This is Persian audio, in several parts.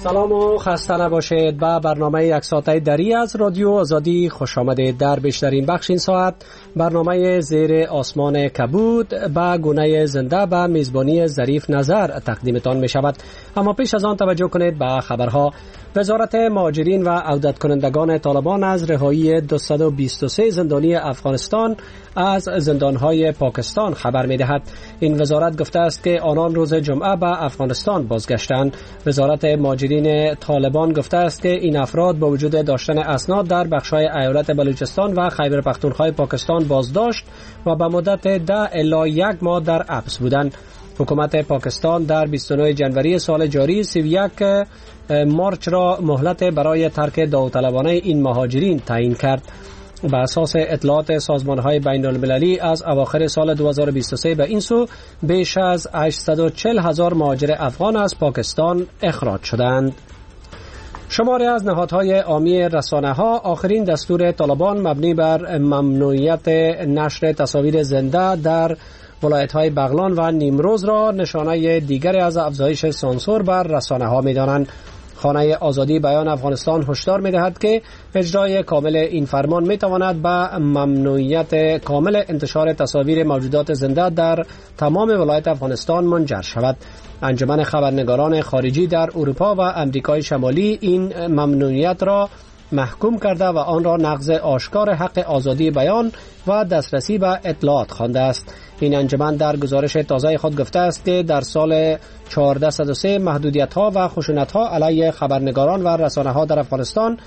سلام و خسته نباشید. به برنامه یک ساعته دری از رادیو آزادی خوش آمدید. در بیشترین بخش این ساعت برنامه زیر آسمان کبود به گونه زنده به میزبانی ظریف نظر تقدیمتان می شود. اما پیش از آن توجه کنید به خبرها. وزارت مهاجرین و عودت کنندگان طالبان از رهایی 223 زندانی افغانستان از زندانهای پاکستان خبر می دهد. این وزارت گفته است که آنان روز جمعه به افغانستان بازگشتند. وزارت مهاجرین طالبان گفته است که این افراد با وجود داشتن اسناد در بخش‌های ایالت بلوچستان و خیبر پختونخوا پاکستان بازداشت و به مدت 10 الی 1 ماه در حبس بودند. حکومت پاکستان در 29 جنوری سال جاری 31 مارچ را مهلت برای ترک داوطلبانه این مهاجرین تعیین کرد. بر اساس اطلاعات سازمان‌های بین‌المللی از اواخر سال 2023 به این سو بیش از 840,000 مهاجر افغان از پاکستان اخراج شدند. شماری از نهادهای عامی رسانه‌ها آخرین دستور طالبان مبنی بر ممنوعیت نشر تصاویر زنده در ولایت‌های بغلان و نیمروز را نشانه دیگری از افزایش سانسور بر رسانه‌ها می‌دانند. خانه آزادی بیان افغانستان هشدار می‌دهد که اجرای کامل این فرمان می‌تواند به ممنوعیت کامل انتشار تصاویر موجودات زنده در تمام ولایت افغانستان منجر شود. انجمن خبرنگاران خارجی در اروپا و امریکای شمالی این ممنوعیت را محکوم کرده و آن را نقض آشکار حق آزادی بیان و دسترسی به اطلاعات خوانده است. این انجمن در گزارش تازه خود گفته است که در سال 1403 محدودیت‌ها و خشونت‌ها علیه خبرنگاران و رسانه‌ها در افغانستان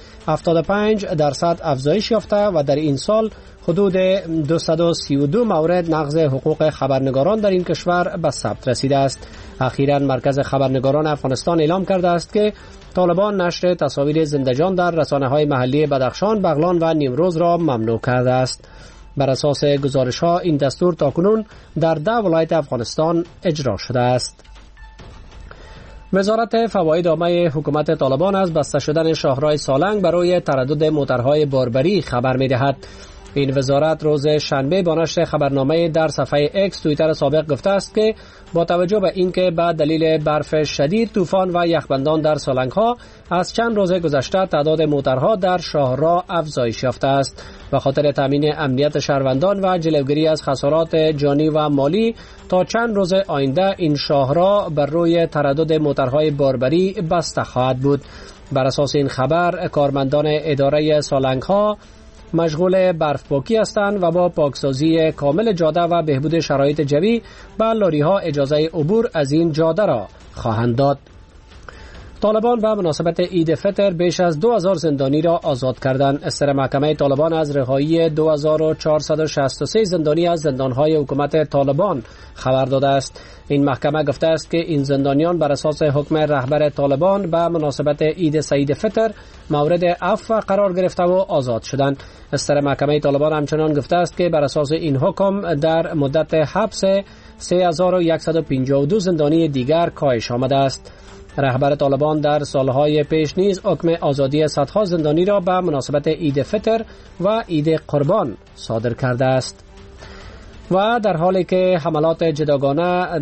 75% افزایش یافته و در این سال حدود 232 مورد نقض حقوق خبرنگاران در این کشور به ثبت رسیده است. اخیراً مرکز خبرنگاران افغانستان اعلام کرده است که طالبان نشر تصاویر زنده‌جان در رسانه‌های محلی بدخشان، بغلان و نیمروز را ممنوع کرده است. بر اساس گزارش‌ها این دستور تاکنون در 10 ولایت افغانستان اجرا شده است. وزارت فواید عامه حکومت طالبان از بسته شدن شاهراه سالنگ برای تردد موترهای باربری خبر می‌دهد. این وزارت روز شنبه با نشر خبرنامه در صفحه اکس توییتر سابق گفته است که با توجه به اینکه به دلیل برف شدید، طوفان و یخبندان در سالنگ‌ها از چند روز گذشته تعداد موترها در شاهراه افزایش یافته است، به خاطر تامین امنیت شهروندان و جلوگیری از خسارات جانی و مالی تا چند روز آینده این شاهراه بر روی تردد موترهای باربری بسته خواهد بود. بر اساس این خبر کارمندان اداره سالنگ‌ها مشغول برفپاکی هستند و با پاکسازی کامل جاده و بهبود شرایط جوی به لاری‌ها اجازه عبور از این جاده را خواهند داد. طالبان به مناسبت عید فطر بیش از 2000 زندانی را آزاد کردند. اصدار محکمه طالبان از رهایی 2463 زندانی از زندانهای حکومت طالبان خبر داده است. این محکمه گفته است که این زندانیان بر اساس حکم رهبر طالبان به مناسبت عید سعید فطر مورد عفو قرار گرفته و آزاد شدند. اصدار محکمه طالبان همچنان گفته است که بر اساس این حکم در مدت حبس 3152 زندانی دیگر کاهش آمده است. رهبر طالبان در سالهای پیش نیز حکم آزادی صدها زندانی را به مناسبت عید فطر و عید قربان صادر کرده است. و در حالی که حملات جداگانه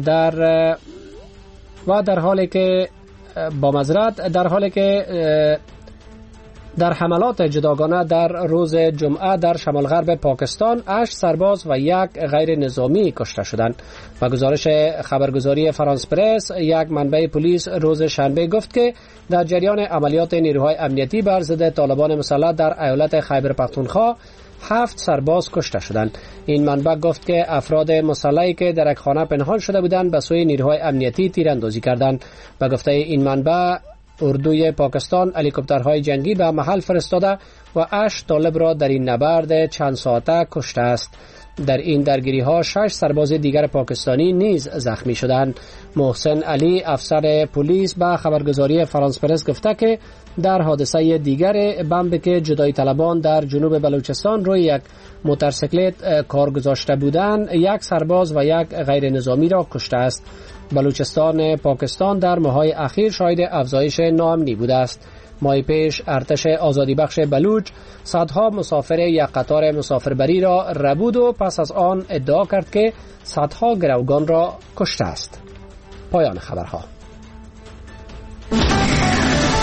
در حملات جداگانه در روز جمعه در شمال غرب پاکستان 8 سرباز و 1 غیر نظامی کشته شدند. و گزارش خبرگزاری فرانس پرس یک منبع پلیس روز شنبه گفت که در جریان عملیات نیروهای امنیتی بر ضد طالبان مسلح در ایالت خیبر پختونخوا 7 سرباز کشته شدند. این منبع گفت که افراد مسلحی که در یک خانه پنهان شده بودند به سوی نیروهای امنیتی تیراندازی کردند. به گفته این منبع اردوی پاکستان هلیکوپترهای جنگی به محل فرستاده و 8 طالب را در این نبرد چند ساعته کشته است. در این درگیری ها 6 سرباز دیگر پاکستانی نیز زخمی شدند. محسن علی افسر پلیس به خبرگزاری فرانس پرس گفته که در حادثه دیگر بمب که جدایی طلبان در جنوب بلوچستان روی یک موتورسیکلت کار گذاشته بودند 1 سرباز و 1 غیر نظامی را کشته است. بلوچستان پاکستان در ماه‌های اخیر شاهد افزایش ناامنی بوده است. ماه پیش ارتش آزادی بخش بلوچ صدها مسافر یک قطار مسافربری را ربود و پس از آن ادعا کرد که صدها گروگان را کشته است. پایان خبرها.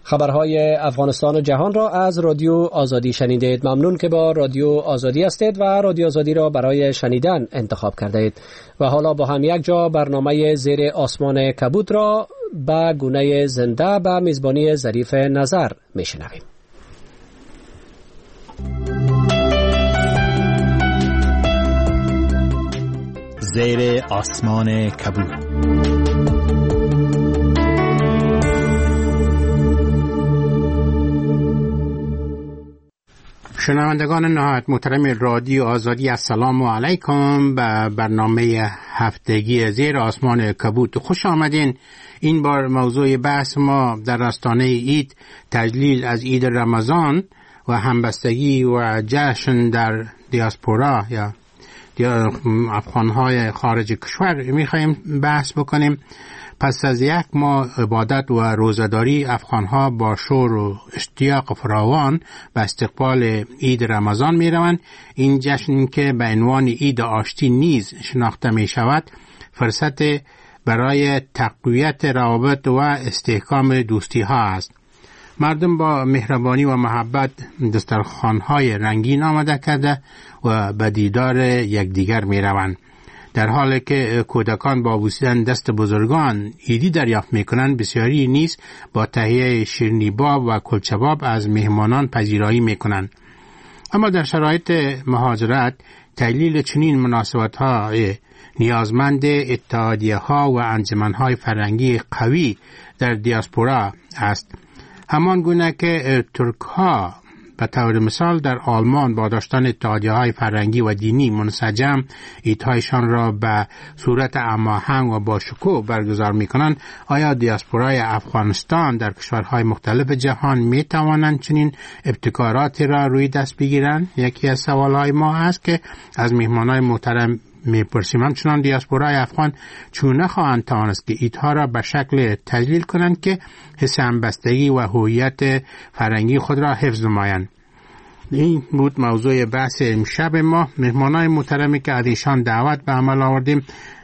خبرهای افغانستان و جهان را از رادیو آزادی شنیدید. ممنون که با رادیو آزادی هستید و رادیو آزادی را برای شنیدن انتخاب کردید. و حالا با هم یک جا برنامه زیر آسمان کبود را با گونه زنده به میزبانی ظریف نظر میشنویم. زیر آسمان کبود. شنوندگان نهایت محترم رادیو آزادی، السلام علیکم. به برنامه هفتگی زیر آسمان کبود خوش آمدین. این بار موضوع بحث ما در آستانه عید، تجلیل از عید رمضان و همبستگی و جشن در دیاسپورا یا افغانهای خارج کشور میخوایم بحث بکنیم. پس از یک ماه عبادت و روزه‌داری، افغانها با شور و اشتیاق فراوان به استقبال عید رمضان می روند. این جشن که به عنوان عید آشتی نیز شناخته می شود، فرصت برای تقویت روابط و استحکام دوستی ها است. مردم با مهربانی و محبت دسترخوان‌های رنگین آماده کرده و به دیدار یکدیگر می روند. در حالی که کودکان با بوسیدن دست بزرگان عیدی دریافت میکنند، بسیاری نیز با تهیه شیرینی‌باب و کلچه‌باب از مهمانان پذیرایی میکنند. اما در شرایط مهاجرت، تجلیل چنین مناسبت‌های نیازمند اتحادیه‌ها و انجمن‌های فرهنگی قوی در دیاسپورا است. همان گونه که ترک‌ها به طور مثال در آلمان با داشتن اتحادیه‌های فرهنگی و دینی منسجم عیدهایشان را به صورت هماهنگ و با شکوه برگزار می‌کنند، آیا دیاسپورای افغانستان در کشورهای مختلف جهان می‌توانند چنین ابتکاراتی را روی دست بگیرند؟ یکی از سوال‌های ما است که از مهمانان محترم می‌پرسیم. همچنان دیاسپورای افغان چونه خواهند توانست که عیدها را به شکل تجلیل کنند که حس همبستگی و هویت فرهنگی خود را حفظ نمایند؟ این بود موضوع بحث امشب ما. مهمانان محترمی که از ایشان دعوت به عمل آوردیم،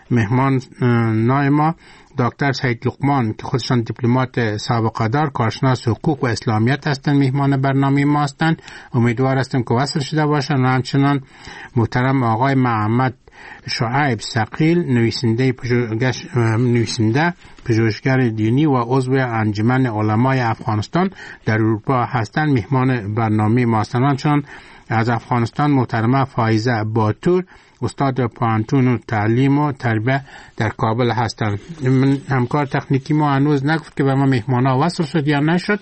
مهمانان ما دکتر سید لقمان که خودشان دیپلمات سابقه دار، کارشناس حقوق و اسلامیت هستند، مهمان برنامه ما هستند. امیدوار هستم که وصل شده باشند. و همچنان محترم آقای محمد شعیب ثقیل، نویسنده، پژوهشگر دینی و عضو انجمن علمای افغانستان در اروپا هستند، مهمان برنامه ما هستند. همچنان از افغانستان محترمه فایزه باتور، استاد پانتون و تعلیم و تربیت در کابل هستند. همکار تکنیکی ما هنوز نگفت که به ما مهمانا وصل شد یا نشد.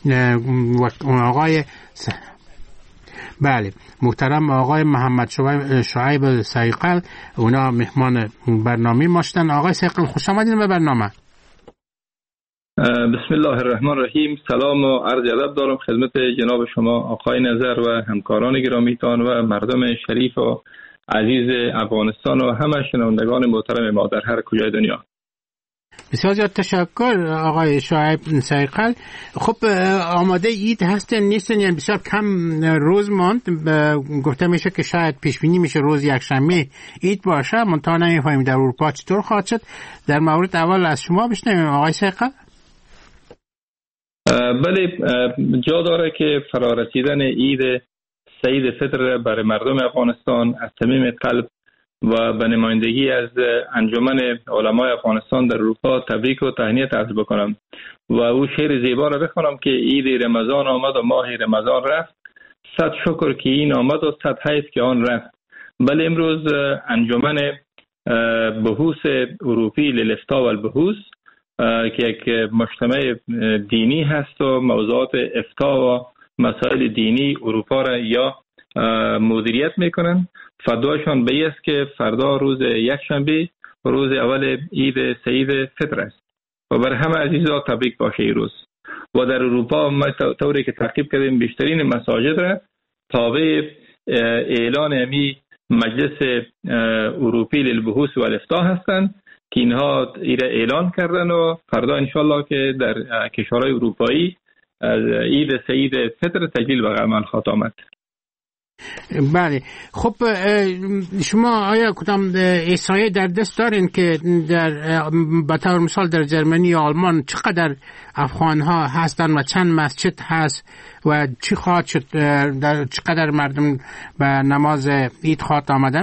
آقای بله، محترم آقای محمد شعیب ثقیل، اونا مهمان برنامه ما هستند. آقای ثقیل خوش آمدین به برنامه. بسم الله الرحمن الرحیم. سلام و عرض ادب دارم خدمت جناب شما آقای نظر و همکاران گرامیتان و مردم شریف و عزیز افغانستان و همه شنوندگان محترم ما در هر کجای دنیا. بسیار زیاد تشکر آقای شعیب ثقیل. خب آماده عید هستن نیستن؟ یعنی بسیار کم روز ماند. گفته میشه که شاید پیش بینی میشه روز یکشنبه عید باشه، منتها نمیفهمیم در اروپا چطور خواهد شد. در مورد اول از شما بشنویم آقای ثقیل. بله، جا داره که فرارسیدن عید سعید فطر برای مردم افغانستان از صمیم قلب و به نمایندگی از انجمن علمای افغانستان در اروپا تبریک و تهنیت عرض بکنم و او شعر زیبا را بخوانم که عید رمضان آمد و ماه رمضان رفت، صد شکر که این آمد و صد حیف که آن رفت. بله، امروز انجمن بحوث اروپی للافتاء و البحوث که یک مجتمع دینی هست و موضوعات افتاء و مسائل دینی اروپا را یا مدیریت میکنن، فرداشان به است که فردا روز یکشنبه روز اول عید سعید فطر است و بر همه عزیزان تبریک باشه این روز. و در اروپا ما طوری که تعقیب کردیم بیشترین مساجد را تابع اعلان امی مجلس اروپی للبحوث و الافتاء هستند که اینها ایره اعلان کردن و فردا انشالله که در کشورهای اروپایی از عید سعید فطر تجلیل به عمل خواهد آمد. بله. خب شما آیا کدام احصایه در دست دارین که در به طور مثال در جرمنی یا آلمان چقدر افغان ها هستن و چند مسجد هست و چی خواهد شد، در چقدر مردم به نماز عید خواهد آمدن؟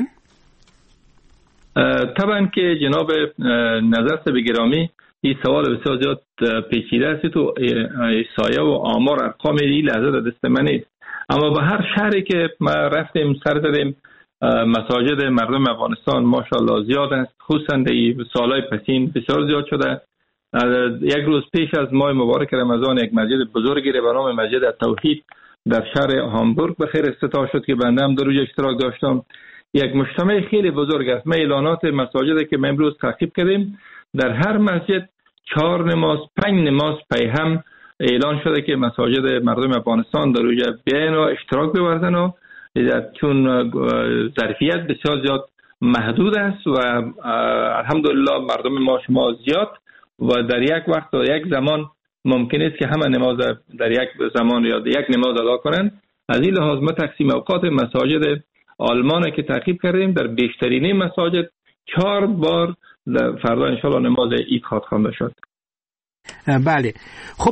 طبعا که جناب نظر صاحب گرامی این سوال بسیار زیاد پیچیده است، تو احصایه و آمار ارقام این لحظه در دست من نیست، اما به هر شهری که ما رفتیم سر زدیم مساجد مردم افغانستان ماشاءالله زیاد است، خصوصا در سالهای پسین بسیار زیاد شده. یک روز پیش از ماه مبارک رمضان یک مسجد بزرگی به نام مسجد توحید در شهر هامبورگ به خیر افتتاح شد که بنده هم در اونجا اشتراک داشتم. یک مجتمع خیلی بزرگ است. ما اعلانات مساجدی که ما امروز تعقیب کردیم در هر مسجد 4 نماز 5 نماز پی هم اعلان شده که مساجد مردم افغانستان در اونجا بیاین و اشتراک بورزن و چون ظرفیت بسیار زیاد محدود است و الحمدلله مردم ما شما زیاد و در یک وقت و یک زمان ممکن است که همه نماز در یک زمان یا یک نماز ادا کنند. از این لحاظ ما تقسیم اوقات مساجد آلمان که تعقیب کردیم در بیشترین مساجد 4 بار فردا انشالله نماز عید خوانده شد. بله. خب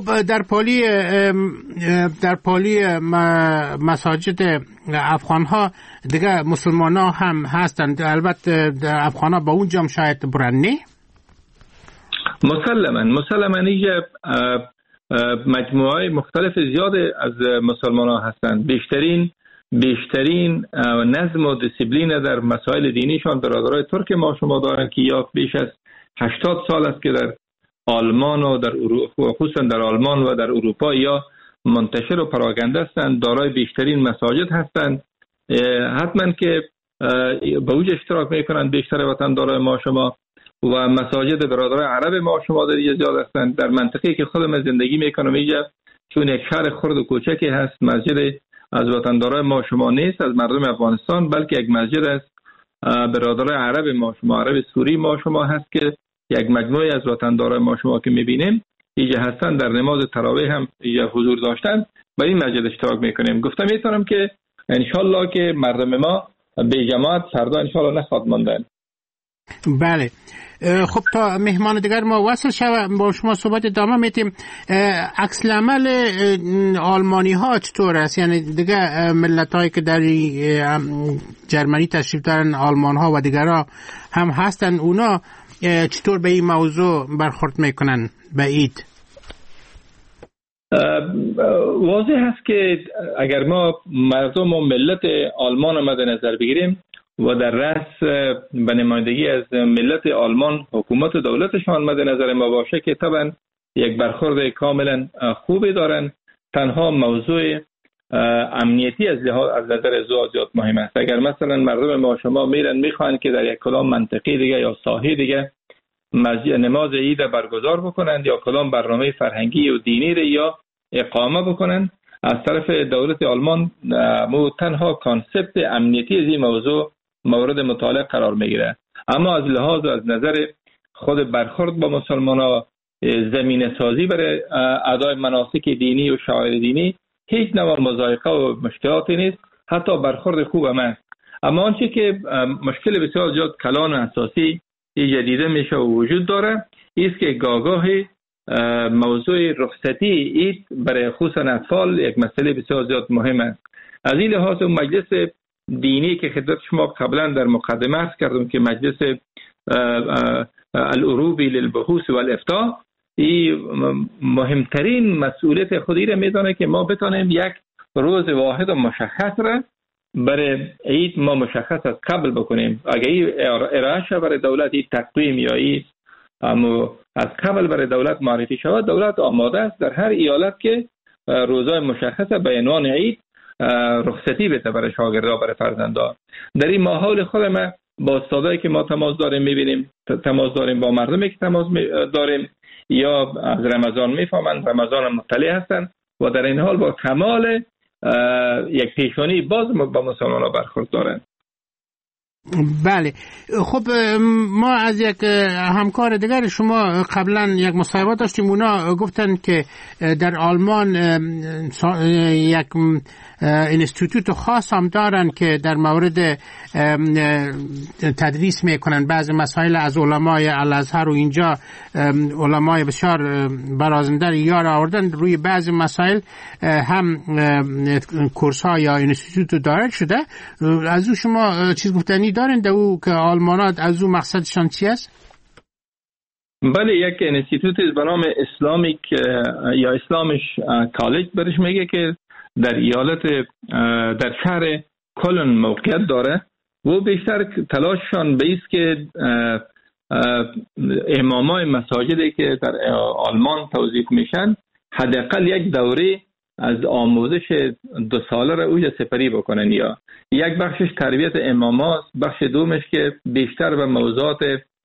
در پالی مساجد افغان ها دیگه مسلمان ها هم هستند، البته افغان ها با اونجا هم شاید برن نه؟ مسلما اینجا مجموعه مختلف زیاد از مسلمان ها هستند. بیشترین نظم و دیسیپلین در مسائل دینیشان برادرای ترک ما شما دارند که یا بیش از 80 سال است که در آلمان و در خصوصا در آلمان و در اروپا یا منتشر و پراکنده هستند، دارای بیشترین مساجد هستند. حتما که به اوج اشتراک میکنند بیشتر وطندارای ما شما و مساجد برادرای عرب ما شما در اینجا زیاد هستند. در منطقه‌ای که خودم زندگی میکنم اینجا چون یک شهر خرد و کوچکی هست، مسجد از وطندارای ما شما نیست از مردم افغانستان، بلکه یک مسجد است برادرای عرب ما شما، عرب سوری ما شما هست که یک مجموعه از وطندارای ما شما که میبینیم اینجا هستن، در نماز تراویح هم اینجا حضور داشتن. برای این مسجد اشتراک میکنیم. گفتم میتونم که انشالله که مردم ما به جماعت فردا انشالله نخواهد ماندن. بله. خب تا مهمان دیگر ما وصل شد با شما صحبت ادامه میتیم. عکس العمل آلمانی ها چطور است؟ یعنی دیگه ملت هایی که در جرمنی تشریف دارن، آلمان ها و دیگرها هم هستن، اونا چطور به این موضوع برخورد میکنن به عید؟ واضح است که اگر ما مردم و ملت آلمان مد نظر بگیریم و در رأس به نمایندگی از ملت آلمان حکومت و دولتشان مد نظر ما باشه که طبعا یک برخورد کاملا خوبی دارن. تنها موضوع امنیتی از نظر زیاد مهم است. اگر مثلا مردم ما شما میخوان که در یک کدام منطقه دیگه یا ساحه دیگه نماز عید برگزار بکنند یا کدام برنامه فرهنگی و دینی را یا اقامه بکنند، از طرف دولت آلمان تنها کانسپت امنیتی از این موضوع مورد مطالعه قرار میگیره. اما از لحاظ از نظر خود برخورد با مسلمان‌ها، زمینه سازی برای ادای مناسک دینی و شعائر دینی هیچ نوع مضایقه و مشکلاتی نیست، حتی برخورد خوب هم است. اما آنچه که مشکل بسیار زیاد کلان و اساسی دیده میشه و وجود داره است که گاهی موضوع رخصتی عید برای خصوصا اطفال یک مسئله بسیار زیاد مهم است. از این لحاظ مجلس دینی که خدمت شما قبلا در مقدمه عرض کردم که مجلس الاوروبی للبحوث والافتاء این مهمترین مسئولیت خودی را میدانه که ما بتانیم یک روز واحد و مشخص را برای عید ما مشخص از قبل بکنیم. اگر این ارائه شود برای دولت این تقویم یا این از قبل برای دولت معرفی شود، دولت آماده است در هر ایالت که روزهای مشخص به عنوان عید رخصتی بده برای شاگردان، برای فرزندان. در این ماحول خود ما با استادایی که ما تماس داریم میبینیم، تماس داریم با مردمی که تماس داریم یا از رمضان میفهمند، رمضان مطلع هستند و در این حال با کمال یک پیشانی باز با مسلمان ها برخورد دارند. بله. خب ما از یک همکار دیگر شما قبلا یک مصاحبه داشتیم، اونا گفتن که در آلمان یک اینستیتوت خاص هم دارن که در مورد تدریس میکنن بعضی مسائل از علمای الازهر و اینجا علمای بسیار برازنده یار آوردن روی بعضی مسائل هم کورس ها یا اینستیتوت دارد شده. از او شما چیز گفتنی دارین در او که آلمانات از او مقصدشان چی است؟ بله، یک اینستیتوت به نام اسلامیک یا اسلامش کالج برش میگه که در ایالت در شهر کلن موقعیت داره و بیشتر تلاششان به است که امامای مساجدی که در آلمان توظیف میشن حداقل یک دوره از آموزش 2 ساله را اوج سپری بکنن. یا یک بخشش تربیت اماماست، بخش دومش که بیشتر به موضوعات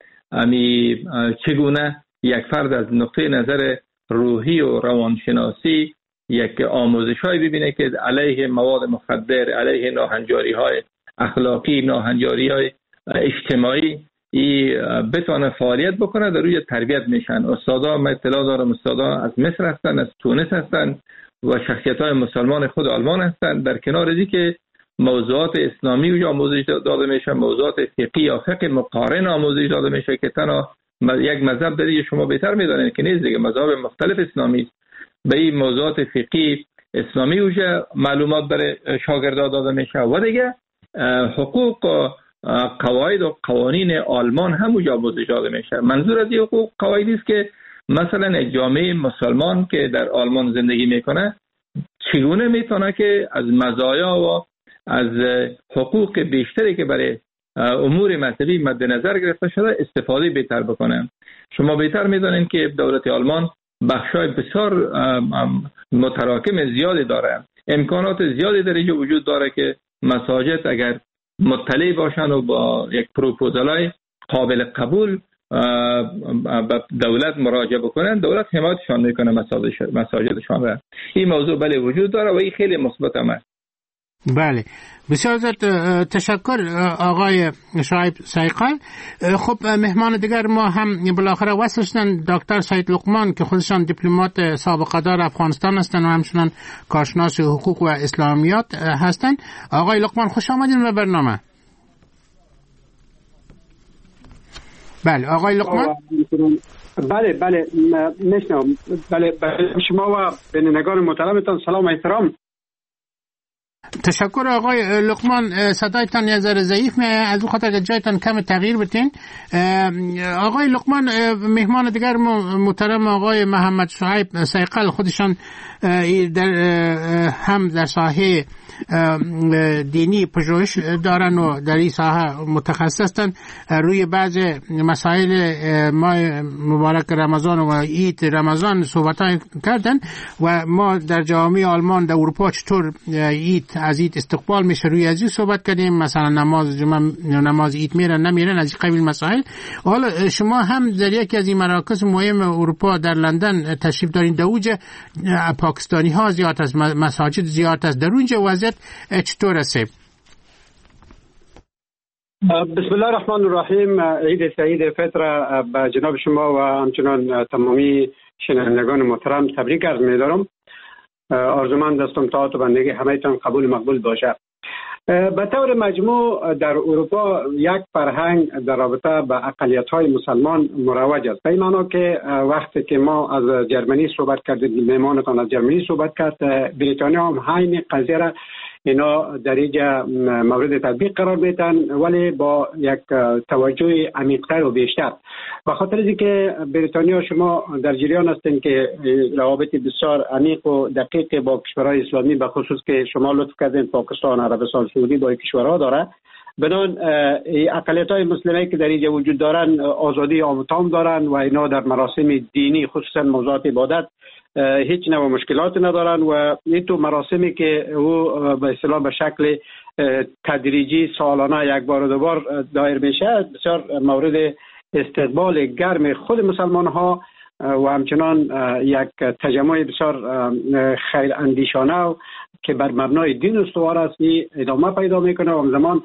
چگونه یک فرد از نقطه نظر روحی و روانشناسی یک آموزش‌های ببینه که علیه مواد مخدر، علیه ناهنجاری‌های اخلاقی، ناهنجاری‌های اجتماعی بتونه فعالیت بکنه. در روی تربیت میشن. استادا من اطلاع دارم استادا از مصر هستن، از تونس هستن و شخصیت‌های مسلمان خود آلمان هستن. در کنار از که موضوعات اسلامی اونجا آموزش داده میشه، موضوعات فقهی یا فقه مقارن آموزش داده میشه که تنها یک مذهب داره، شما بهتر میدونید که نیست دیگه، مذاهب مختلف اسلامی به این موضوعات فقهی اسلامی اونجا معلومات برای شاگردان داده میشه و دیگه حقوق قواعد و قوانین آلمان هم اونجا آموزش داده میشه. منظور از این حقوق قواعدی است که مثلا یک جامعه مسلمان که در آلمان زندگی میکنه چگونه میتونه که از مزایا و از حقوق بیشتری که برای امور مذهبی مد نظر گرفته شده استفاده بهتر بکنه. شما بهتر میدونید که دولت آلمان بخشای بسیار متراکم زیادی داره، امکانات زیادی در اینجا وجود داره که مساجد اگر مطلع باشن و با یک پروپوزالای قابل قبول به دولت مراجعه بکنن، دولت حمایتشان میکنه مساجدشان را. این موضوع بله وجود داره و این خیلی مثبت است. بله، بسیار زیاد تشکر آقای شعیب سیقل. خب مهمان دیگر ما هم بالاخره وصل شدن، دکتر سید لقمان که خودشان دیپلمات سابقه دار افغانستان هستند و همچنان کارشناس حقوق و اسلامیات هستند. آقای لقمان خوش آمدین به برنامه. بله آقای لقمان. بله میشنم. بله شما و بینندگان محترمتان سلام و احترام. تشکر آقای لقمان. صدایتان یه ذره ضعیف میاد، از اون خاطر که جایتان کم تغییر بتین. آقای لقمان مهمان دیگر محترم آقای محمد شعیب سیقل خودشان هم در ساحه دینی پژوهش دارن و در این ساحه متخصص هستند. روی بعض مسائل ماه مبارک رمضان و عید رمضان صحبت کردن و ما در جامعه آلمان در اروپا چطور از عید استقبال میشه روی از این صحبت کردیم، مثلا نماز جمعه نماز عید میرن نمیرن، از این قبیل مسائل. حالا شما هم در یکی از این مراکز مهم اروپا در لندن تشریف دارین، در اوج پاکستانی ها زیاد است، مساجد زیاد است، در اونجا وضعیت چطور است؟ بسم الله الرحمن الرحیم. عید سعید فطر به جناب شما و همچنان تمامی شنوندگان محترم تبریک عرض می‌دارم. آرزومند هستم طاعت و بندگی همه‌تان قبول مقبول باشه. به طور مجموع در اروپا یک فرهنگ در رابطه با اقلیت‌های مسلمان مروج است. به این معنی که وقتی که ما از جرمنی صحبت کردیم، مهمانتان از جرمنی صحبت کرد، بریتانیا هم همین قضیه را اینا در اینجا مورد تطبیق قرار میدن، ولی با یک توجه عمیق‌تر و بیشتر. به خاطر اینکه بریتانیا شما در جریان هستین که روابط بسیار عمیق و دقیق با کشورهای اسلامی به خصوص که شما لطف کردین پاکستان، عربستان سعودی با کشورها داره. بدون اقلیت‌های مسلمانی که در اینجا وجود دارن آزادی عام تام دارن و اینا در مراسم دینی خصوصا موضوعات عبادت هیچ نوع مشکلات ندارن و این تو مراسمی که او به اصطلاح به شکل تدریجی سالانه یک بار و دو بار دایر میشه، بسیار مورد استقبال گرم خود مسلمان ها و همچنان یک تجمع بسیار خیر اندیشانه که بر مبنای دین استوار است ادامه پیدا میکنه و همزمان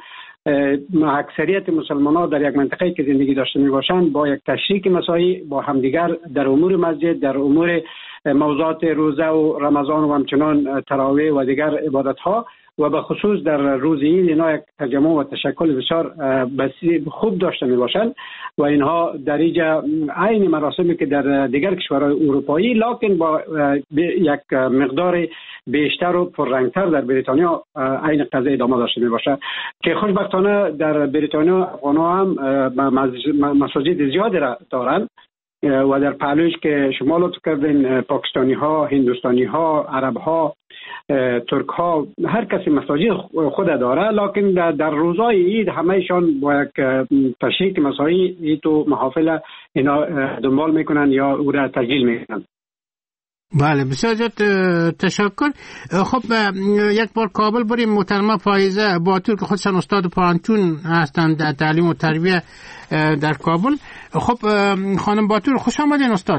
اکثریت مسلمان ها در یک منطقه که زندگی داشته می باشند با یک تشریک مساعی با همدیگر در امور مسجد، در امور موضوعات روزه و رمضان و همچنان تراویح و دیگر عبادت ها و به خصوص در روز عید اینا یک تجمع و تشکل بسیار خوب داشته می باشند و اینها در اینجا عین مراسمی که در دیگر کشورهای اروپایی لکن با یک مقدار بیشتر و پررنگتر در بریتانیا عین قضیه ادامه داشته می باشد که خوشبختانه در بریتانیا افغان‌ها هم مساجد زیادی را دارند و در پهلویش که شما لطف کردین پاکستانی ها، هندوستانی ها، عرب ها، ترک ها، هر کسی مساجد خود داره، لکن در روزهای عید همهشان با یک تشریک مساعی عید و محافل اینا دنبال میکنن یا او را تسجیل میکنن. بله بسیار زیاد تشکر. خب یک بار کابل بریم. محترمه فایزه باتور که خودشان استاد پانتون هستند در تعلیم و تربیه در کابل. خب خانم باتور خوش آمدین استاد.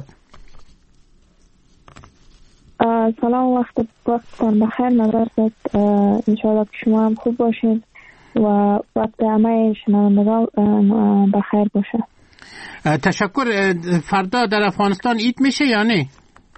سلام، وقتتان بخیر. نظر است انشاءالله که شما هم خوب باشین و وقت همه شنوندگان بخیر باشه. تشکر. فردا در افغانستان عید میشه یا نه؟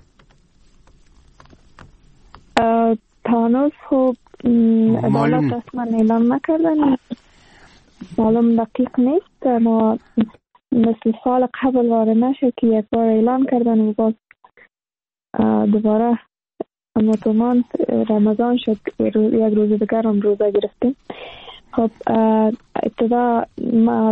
تانوز خوب دولت رسما اعلام نکردن، معلوم دقیق نیست، اما مثل سال قبل وارد نشه که یک بار اعلام کردن و باز دوباره مطمئن رمضان شد، یک روز دیگر هم روزه گرفتیم. خب ابتدا ما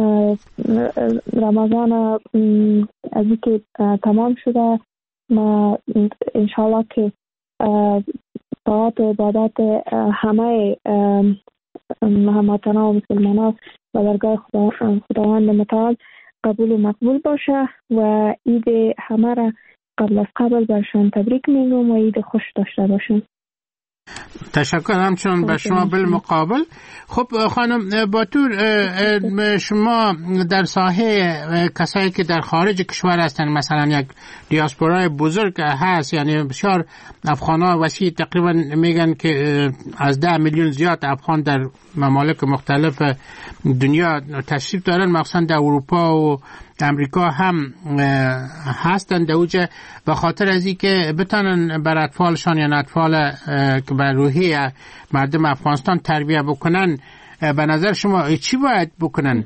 رمضان از اینکه تمام شده ما انشاءالله که طاعت و عبادت همه هموطنان و مسلمانان و درگاه خداوند متعال قبول و مقبول باشه و عید همه را قبل از قبل برشان تبریک میگم و عید خوش داشته باشن. تشکر همچنان به شما بالمقابل. خب خانم باتور، شما در ساحه کسایی که در خارج کشور هستند، مثلا یک دیاسپورای بزرگ هست، یعنی بسیار افغان‌ها وسیع، تقریبا میگن که از 10 میلیون زیاد افغان در ممالک مختلف دنیا تشریف دارن، مخصوصا در اروپا و امریکا هم هستند دوجه، به خاطر از اینکه بتونن بر اطفالشان یا اطفال که بر روحی مردم افغانستان تربیه بکنن. به نظر شما چی باید بکنن؟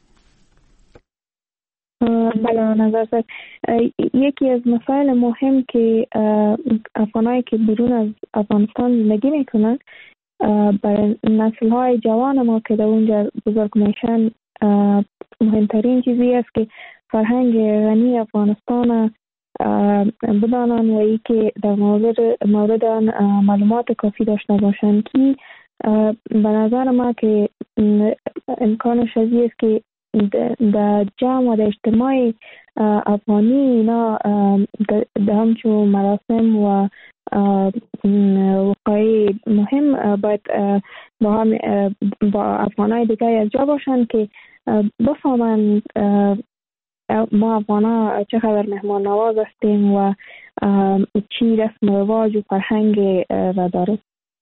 بله، نظر یکی از مسائل مهم که افغانایی که بیرون از افغانستان زندگی میکنن برای نسل‌های جوان ما که در اونجا بزرگ میشن، مهمترین چیزی است که فرهنگ غنی افغانستان بدانن و ای که در مورد معلومات کافی داشته باشند که به نظر ما که امکانش از است که در جمع و در اجتماع افغانی اینا در همچون مراسم و وقایع مهم باید با افغانای دیگه از جا باشن که بفهمن ما افغانا چقدر مهمان نواز هستیم و چی رسم و رواج و فرهنگ را داریم.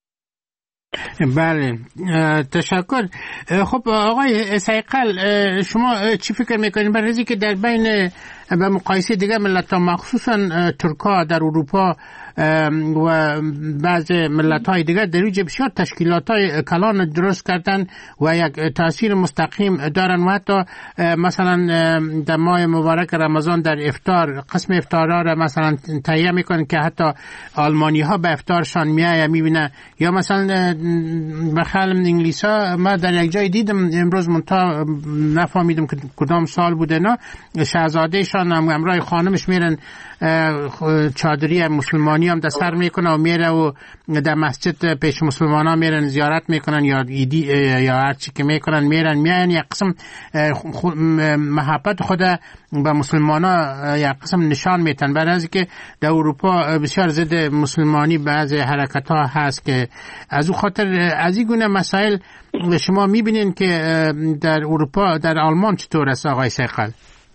بله تشکر. خب آقای سیقل، شما چی فکر میکنید برای اینکه که در بین به مقایسه دیگه ملت‌ها مخصوصا ترک‌ها در اروپا و بعض ملت‌های دیگر در اینجا بسیار تشکیلات‌های کلان درست کردن و یک تاثیر مستقیم دارن و حتی مثلا در ماه مبارک رمضان در افطار قسم افطارها را مثلا تهیه میکنن که حتی آلمانی‌ها به افطارشان میایه میبینه، یا مثلا بخیال انگلیس‌ها ما در یک جای دیدم امروز منتها نفهمیدم که کدام سال بوده، نه شاهزادهشان هم همراه خانمش میرن چادری مسلمانی هم دستر میکنه و میره و در مسجد پیش مسلمان ها میرن زیارت میکنن یا ایدی یا هر چی که میکنن میرن میان یک قسم محبت خود به مسلمان ها یک قسم نشان میتن. برای از که در اروپا بسیار ضد مسلمانی بعض حرکت ها هست که از او خاطر از این گونه مسائل شما میبینین که در اروپا در آلمان چطور است آقای سیقل؟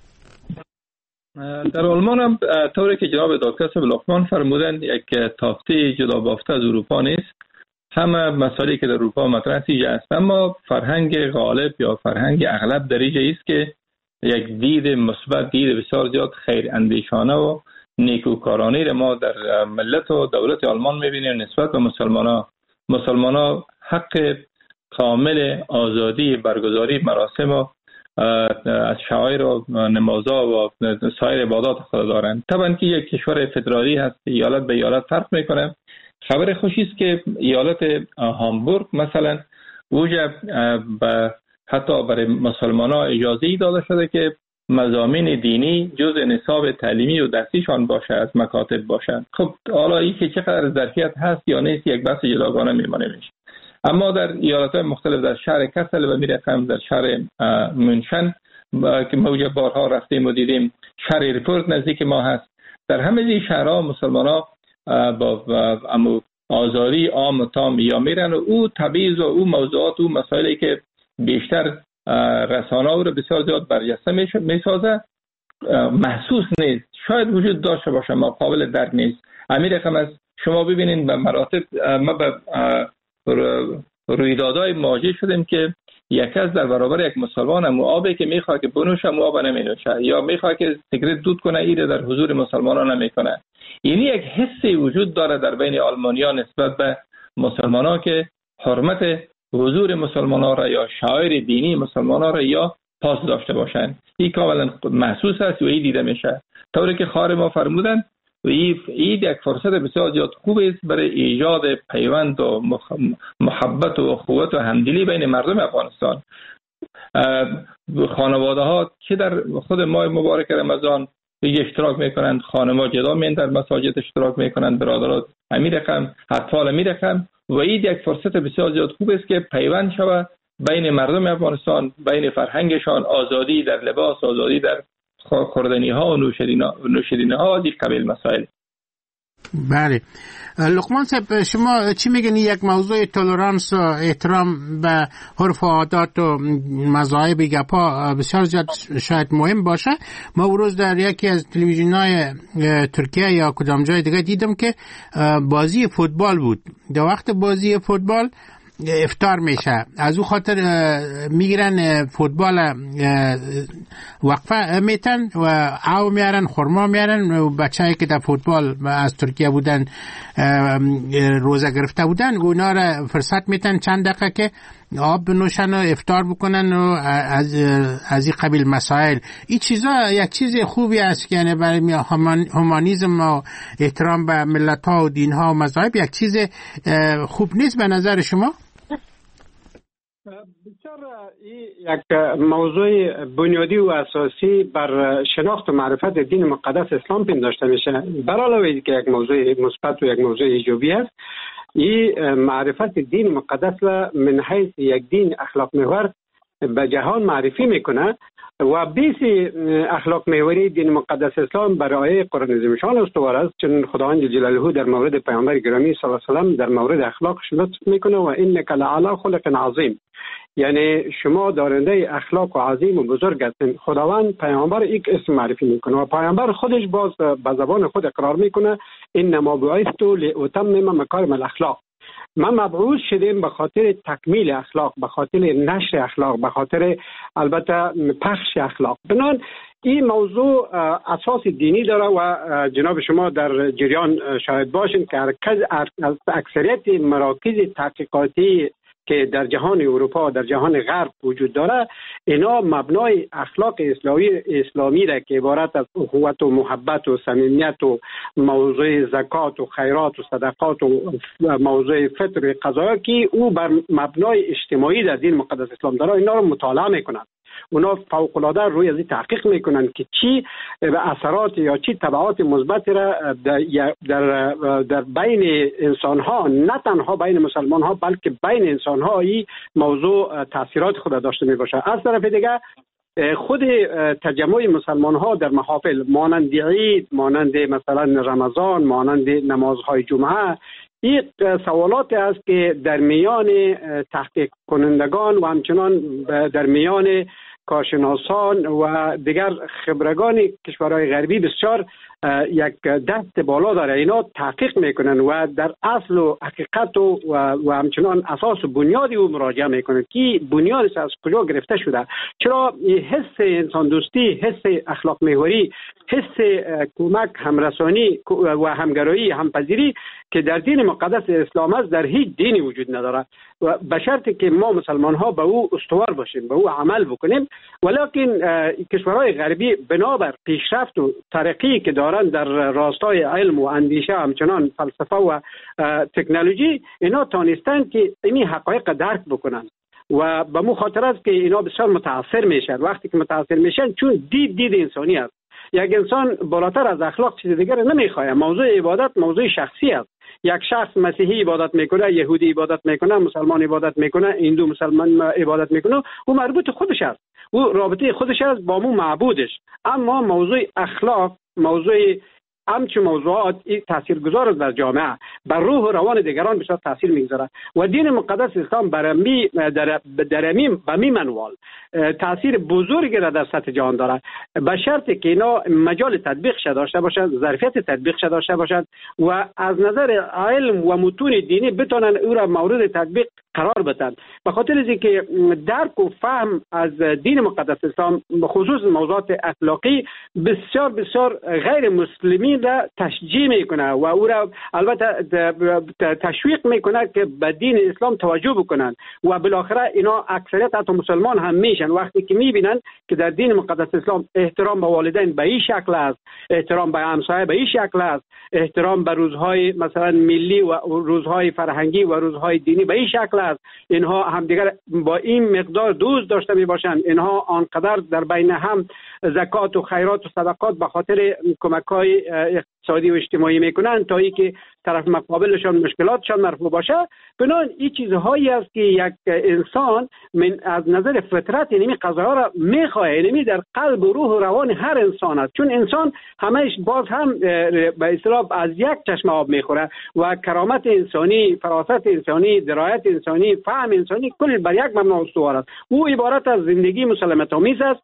در آلمان هم طوری که جناب دکتر بلاخمان فرمودن یک تافته جدا بافته از اروپا نیست همه مسائلی که در اروپا مطرح است، اما فرهنگ غالب یا فرهنگ اغلب در اینجا است که یک دید مثبت، دید بسیار زیاد خیر اندیشانه و نیکوکارانه را ما در ملت و دولت آلمان می‌بینیم نسبت به مسلمان‌ها حق کامل آزادی برگزاری مراسم و از شعائر و نمازها و سایر عبادات خود دارند. طبعا که یک کشور فدرالی هست، ایالت به ایالت فرق میکنه. خبر خوشی است که ایالت هامبورگ مثلا اوجا حتی برای مسلمان‌ها اجازه داده شده که مضامین دینی جزء نصاب تعلیمی و درسیشان باشه، از مکاتب باشند. خب حالا این که چقدر ظرفیت هست یا نیست یک بحث جداگانه میمانه میشه. اما در ایالت‌های مختلف، در شهر کسل و میرقم، در شهر منشن که ما اوجا بارها رفتیم و دیدیم، شهر ایرپورت نزدیک ما هست، در همه این شهرها مسلمان‌ها با آزادی عام و تام یا میرن و او تبعیض و او موضوعات و مسائلی که بیشتر رسانه او رو بسیار زیاد برجسته میسازه محسوس نیست. شاید وجود داشته باشه ما قابل درک نیست. امیر رقم از شما ببینید به مراتب ما به رویدادهای مواجه شدیم که یک کس در برابر یک مسلمان هم آبی که میخواد که بنوشه آب نمینوشه یا میخواد که سیگارت دود کنه ایره در حضور مسلمانان نمیکنه. یعنی یک حسی وجود داره در بین آلمانیان نسبت به مسلمانان که حرمت حضور مسلمانان را یا شعائر دینی مسلمانان را یا پاس داشته باشند. این کاملا محسوس است و این دیده میشه. طوری که خواهر ما فرمودن و این یک فرصت بسیار زیاد خوب است برای ایجاد پیوند و محبت و اخوت و همدلی بین مردم افغانستان. خانواده ها که در خود ماه مبارک رمضان اشتراک میکنند، خانم‌ها جدا میان در مساجد اشتراک میکنند، برادرات امیر رقم، اطفال امیر رقم، و این یک فرصت بسیار زیاد خوب است که پیوند شود بین مردم افغانستان، بین فرهنگشان، آزادی در لباس، آزادی در خوردنی ها و نوشیدنی ها و دیگر قبیل مسائل. بله. لقمان صاحب شما چی میگین یک موضوع تولرانس و احترام به عرف و عادات و مذاهب گپا بسیار زیاد شاید مهم باشه. ما روز در یکی از تلویزیون‌های ترکیه یا کدام جای دیگه دیدم که بازی فوتبال بود. در وقت بازی فوتبال افطار میشه، از او خاطر میگیرن فوتبال وقفه میتن و او میارن خورما میارن و بچه‌ای که در فوتبال از ترکیه بودن روزه گرفته بودن اونا را فرصت میتن چند دقیقه که آب بنوشن و افطار بکنن و از این قبیل مسائل. این چیزا یک چیز خوبی است که یعنی برای هومانیسم و احترام به ملت ها و دین ها و مذاهب یک چیز خوب نیست به نظر شما؟ بسیار یک موضوع بنیادی و اساسی بر شناخت و معرفت دین مقدس اسلام پنداشته میشه. بر علاوه که یک موضوع مثبت و یک موضوع ایجابی است، این معرفت دین مقدس را من حیث یک دین اخلاق محور به جهان معرفی میکنه و بیس اخلاق محوری دین مقدس اسلام برای قرآن عظیم شان استوار است، چون خداوند جلاله در مورد پیامبر گرامی صلی الله علیه و سلم در مورد اخلاقش لطف میکنه و انک لعلی خلق عظیم، یعنی شما دارنده اخلاق و عظیم و بزرگ هستین. خداوند پیامبر یک اسم معرفی میکنه و پیامبر خودش باز به زبان خود اقرار میکنه انما بعثت لاتمم مکارم الاخلاق، ما مبعوث شدیم به خاطر تکمیل اخلاق، به خاطر نشر اخلاق، به خاطر البته پخش اخلاق. بنابراین این موضوع اساس دینی داره و جناب شما در جریان شاهد باشین که اکثریت مراکز تحقیقاتی که در جهان اروپا در جهان غرب وجود داره اینا مبنای اخلاق اسلامی را که عبارت از اخوت و محبت و صمیمیت و موضوع زکات و خیرات و صدقات و موضوع فطر و قضایا که او بر مبنای اجتماعی در دین مقدس اسلام داره اینا رو مطالعه میکنند. اونا فوق العاده روی از تحقیق میکنن که چی اثرات یا چی تبعات مثبت را در بین انسان ها، نه تنها بین مسلمان ها بلکه بین انسان ها این موضوع تاثیرات خود داشته می باشه. از طرف دیگه خود تجمع مسلمان ها در محافل مانند عید، مانند مثلا رمضان، مانند نمازهای جمعه، این سوالات است که در میان تحقیق کنندگان و همچنان در میان کارشناسان و دیگر خبرگان کشورهای غربی بسیار یک دست بالا داره. اینا تحقیق میکنن و در اصل و حقیقت و همچنان اساس و بنیادی او مراجعه میکنن که بنیادش از کجا گرفته شده. چرا حس انسان دوستی، حس اخلاق محوری، حس کمک، همرسانی و همگرایی، همپذیری که در دین مقدس اسلام است در هیچ دینی وجود نداره و به شرطی که ما مسلمان ها به او استوار باشیم، به او عمل بکنیم. ولکن کشورهای غربی بنابر پیشرفت و ترقی که دارن در راستای علم و اندیشه، همچنان فلسفه و تکنولوژی، اینا تانستن که این حقایق درک بکنن و به مو خاطر است که اینا بسیار متاثر میشن. وقتی که متاثر میشن چون دید انسانی است. یک انسان بالاتر از اخلاق چیز دیگر نمیخواد. موضوع عبادت موضوع شخصی است. یک شخص مسیحی عبادت میکنه، یهودی عبادت میکنه، مسلمان عبادت میکنه، هندو مسلمان عبادت میکنه، او مربوط خودش است، او رابطه خودش است با مو معبودش. اما موضوع اخلاق، موضوع همچون موضوعات تاثیرگذار است در جامعه، بر روح و روان دیگران بسیار تاثیر میگذاره و دین مقدس اسلام در می منوال تاثیر بزرگی را در سطح جهان داره، به شرطی که اینا مجال تطبیق داشته باشند، ظرفیت تطبیق داشته باشند و از نظر علم و متون دینی بتونن او را مورد تطبیق قرار بدن. به خاطر اینکه درک و فهم از دین مقدس اسلام به خصوص موضوعات اخلاقی بسیار بسیار غیر مسلمین را تشجیع میکنه و او را البته تشویق میکنه که به دین اسلام توجه بکنن و بالاخره اینا اکثریت حتی مسلمان هم میشن وقتی که میبینن که در دین مقدس اسلام احترام به والدین به این شکل است، احترام به همسایه به این شکل است، احترام به روزهای مثلا ملی و روزهای فرهنگی و روزهای دینی به این شکل است. اینها همدیگر با این مقدار دوست داشته میباشند، اینها آنقدر در بین هم زکات و خیرات و صدقات به خاطر کمک‌های اقتصادی و اجتماعی میکنن تا اینکه طرف مقابلشان مشکلاتشان مرفوع باشه. بنابراین این چیزهایی است که یک انسان از نظر فطرت اینمی قضایا را میخواد، اینمی در قلب و روح و روان هر انسان است، چون انسان همش باز هم به اصطلاح از یک چشمه آب میخوره و کرامت انسانی، فراست انسانی، درایت انسانی، فهم انسانی کل بر یک مبنا استوار است. او عبارت از زندگی مسالمت آمیز است،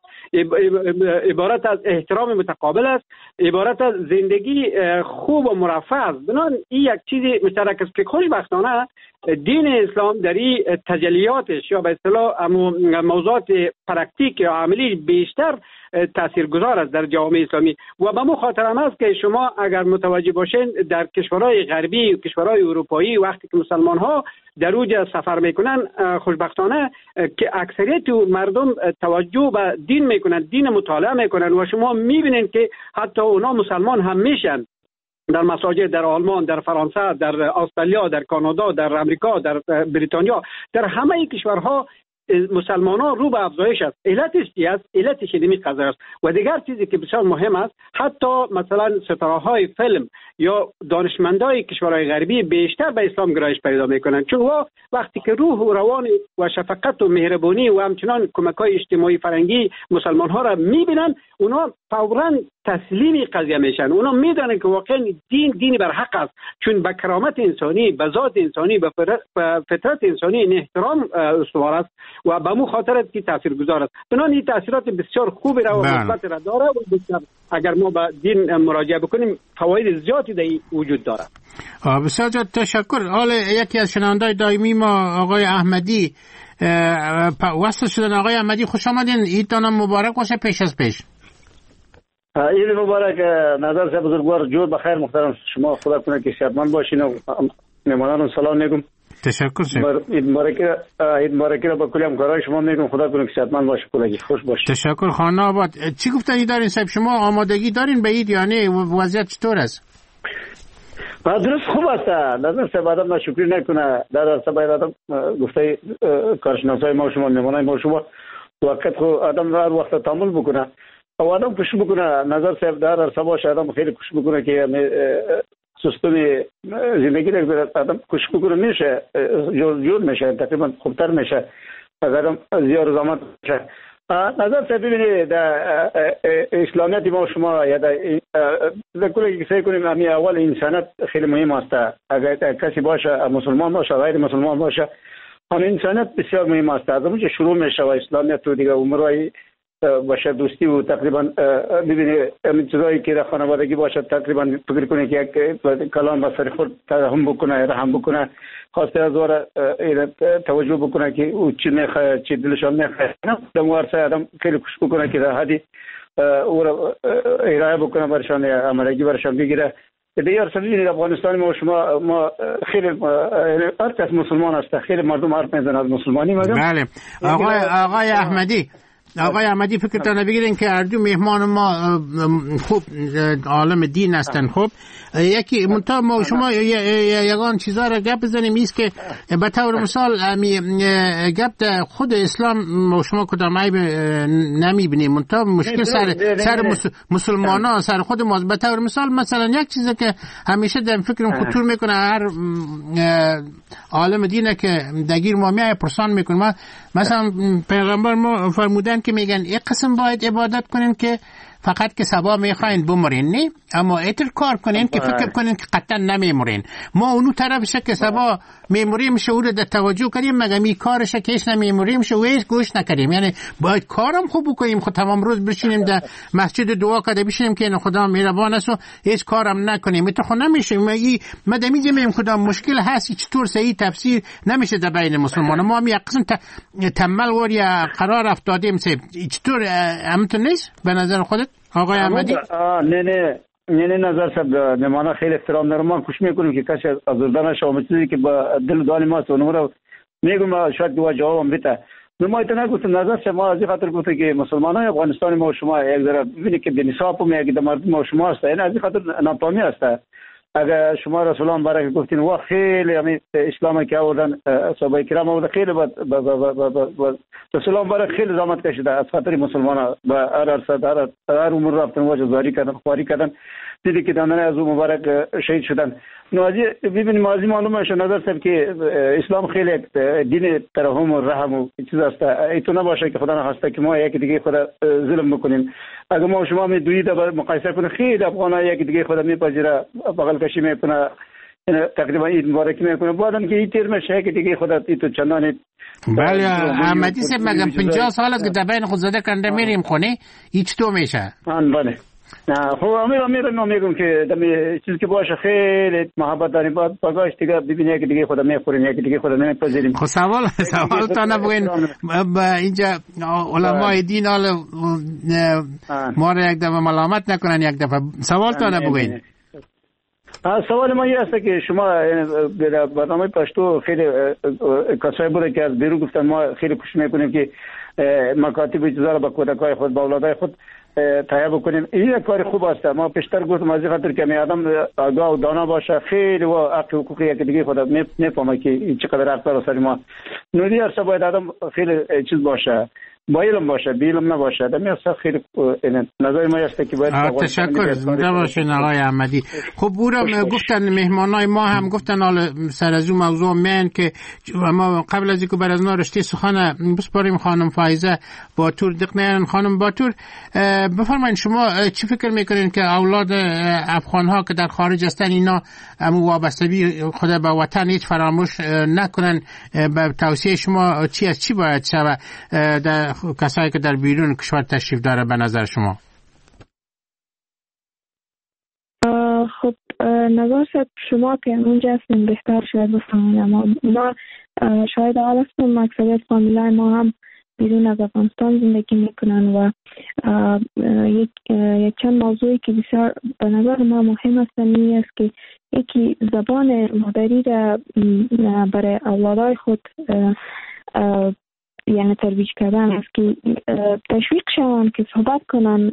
عبارت از احترام متقابل است، عبارت از زندگی خوب و مرفه است. بنابراین این یک چیزی مشترک است که خوشبختانه دین اسلام در این تجلیاتش یا به اصطلاح موضوعات پرکتیک یا عملی بیشتر تاثیرگذار است در جامعه اسلامی و به مو خاطر هم است که شما اگر متوجه باشین در کشورهای غربی و کشورهای اروپایی وقتی که مسلمان ها در اوج سفر میکنن، خوشبختانه که اکثریت مردم توجه به دین میکنن، دین مطالعه میکنن و شما میبینین که حتی اونا مسلمان هم میشن در مساجد، در آلمان، در فرانسه، در استرالیا، در کانادا، در امریکا، در بریتانیا، در همه کشورها مسلمان ها رو به افزایش است. علتش چی است؟ علتش اینمی قضیه است. و دیگر چیزی که بسیار مهم است، حتی مثلا ستاره‌های فیلم یا دانشمندای کشورهای غربی بیشتر به اسلام گرایش پیدا میکنند، چون وقتی که روح و روان و شفقت و مهربانی و همچنان کمک‌های اجتماعی فرنگی مسلمان ها را میبینن، اونا فوراً تسلیم قضیه میشن. اونا میدونن که واقعا دین بر حق است، چون به کرامت انسانی، به ذات انسانی، به فطرت انسانی این احترام استوار است و به مو خاطر که تاثیرگذار است. بنابراین این تاثیرات بسیار خوبی را و مثبت را داره و اگر ما به دین مراجعه بکنیم فواید زیادی در وجود داره. بسیار تشکر. حالا یکی از شنونده‌های دائمی ما آقای احمدی وصل شدن. آقای احمدی خوش آمدین. عیدتان مبارک باشه. پیش از پیش عید مبارک. نظر صاحب بزرگوار جور بخیر. محترم شما خدا کنه که صحتمند باشین و مهمانان سلام میگم. تشکر صاحب. عید مبارک را با کلی همکارای شما میگم. خدا کنه که صحتمند باشه، کلگی خوش باشه. تشکر. خانه آباد چی گفتنی دارین صاحب؟ شما آمادگی دارین به عید یا نه؟ وضعیت چطور است؟ درست خوب است. نظر صاحب آدم ناشکری نکنه. در عرصه باید آدم گفته کارشناسای ما شما، مهمانای ما شما وقت خود آدم هر وقت تحمل بکنه و آدم کوشش بکنه. نظر صاحب در عرصه باشه آدم خیلی کوشش بکنه که سیستم زندگی را آدم کوشش بکنه میشه جور میشه، تقریبا خوبتر میشه اگر آدم زیاد زحمت بشه. نظر صاحب ببینید اسلامیت ما شما یا در کلی که سعی کنیم همین اول انسانیت خیلی مهم است. اگر کسی باشه مسلمان باشه غیر مسلمان باشه، اون انسانیت بسیار مهم است. از اونجا شروع میشه و اسلامیت تو دیگه امورای باشه، دوستی و تقریبا ببینید همین چیزایی که در خانوادگی باشه تقریبا فکر کنه که یک کلام به سر خود ترحم بکنه، رحم بکنه، خواسته از وره توجه بکنه که او چی میخواد، چی دلشان میخواد، دم ورسه آدم خیلی خوش بکنه که در حدی او را ارائه بکنه برشان، عملگی برشان بگیره. دیگر سبیل افغانستان ما خیلی هر کس مسلمان است، خیلی مردم حرف میزنن از مسلمانی. بله آقای احمدی فکرتان بگیرین که اردو مهمان ما خوب عالم دین هستن. خب یکی منتها ما شما یگان چیزا را گپ بزنیم ایست که به طور مثال گپ خود اسلام شما کدام عیب نمیبینیم، منتها مشکل سر مسلمانا سر خود ما. به طور مثال مثلا یک چیزی که همیشه در فکرم خطور میکنه هر عالم دینه که دگیر ما میای پرسان میکنه، مثلا پیغمبر ما فرمودن که میگن یک قسم باید عبادت کنین که فقط که سبا میخواین بمرین، نه اما ایتر کار کنین که فکر کنین که قطعا نمیمرین. ما اونو طرفشه که سبا میمریم شعور در توجه کنیم، مگه می کارشه که ایش نمیمریم شویش گوش نکنیم. یعنی باید کارم خوب بکنیم، خود تمام روز بشینیم در مسجد دعا کرده بشینیم که خدا مهربان است و هیچ کارم نکنیم، تو خود نمیشه. ما دمیجه میم کدام مشکل هست چطور صحیح تفسیر نمیشه در بین مسلمان. ما هم یک قسم تمل ور یا قرار افتادیم چطور همتون نیست به نظر خودت آقای احمدی؟ نه نظر سب نمانه خیلی احترام دارم، ما خوش میکنیم که کسی آزردانش و چیزی که با دل دال ماست و نمره میگم شاید دو جوابم بده. ما ایتنا گفتم نظر سب ما از این خاطر گفته که مسلمانان افغانستان ما و شما یک ذره ببینید که به نصاب و میگه مردم ما و شما است، این از این خاطر ناپامی است. اگر شما رسولان برای گفتین و خیلی همین اسلام که آوردن صحابه کرام آوردن خیلی با رسولان برای خیلی زحمت کشیده از خاطر مسلمانان و هر امور رفتن واجه زاری کردن خواری کردن، دیدی که دانه از اون مبارک شهید شدن. نوازی ببینیم مازی معلومه شد نظر سب که اسلام خیلی دین ترحم و رحم و چیز است. ایتو نباشه که خدا نخواسته که ما یک دیگه خدا ظلم بکنیم. اگر ما شما می دویده مقایسه کنیم خیلی افغانا یک دیگه خدا میپذیره، بغل کشی میکنه، تقریبا عید مبارکی میکنه، بعدم که این تیر میشه که دیگه خدا تو چندانی. بله احمدی صاحب مگم 50 سال است که در بین خود زده کنده میریم خونه هیچ تو میشه. بله نه خب امیر میگم که دمی چیزی که باشه خیلی محبت داریم، باگاش دیگه ببینید که دیگه خدا میخوریم یک دیگه خدا نمیپذیریم. خب سوال تا نبگین اینجا علمای دین حال ما را یک دفعه ملامت نکنن، یک دفعه سوال تا نبگین. سوال ما این است که شما در برنامه پشتو خیلی کسایی بوده که از بیرون گفتن، ما خیلی کوشش میکنیم که مکاتب اجازه را به کودکای خود با اولادای خود تهیه بکنیم. این کار خوب است. ما پیشتر گفتم از این خاطر که می آدم آگاه و دانا باشه خیلی و حق حقوقی یک دیگه خود میفهمه که چقدر حق داره سر ما. نوری هر باید آدم خیلی چیز باشه، با علم باشه، بی علم نباشه. دمی اصلا خیلی نظر ما است که باید تشکر زنده باشین آقای احمدی. خب بورم گفتن مهمانای ما هم گفتن حالا سر از اون موضوع من که ما قبل از اینکه بر از رشته سخن بسپاریم خانم فایزه باتور دقنیان. خانم باتور بفرمایید شما چی فکر میکنین که اولاد افغان ها که در خارج هستن اینا وابستگی خود به وطن هیچ فراموش نکنن؟ به توصیه شما چی از چی باید شود در کسایی که در بیرون کشور تشریف داره به نظر شما؟ خب نظر شما که اونجا هستیم بهتر شاید بفهمیم، اما ما شاید حال هستیم اکثریت فامیلای ما هم بیرون از افغانستان زندگی میکنن و یک چند موضوعی که بسیار به نظر ما مهم است این است که یکی زبان مادری را برای اولادای خود یعنی ترویج کردن است که تشویق شوند که صحبت کنن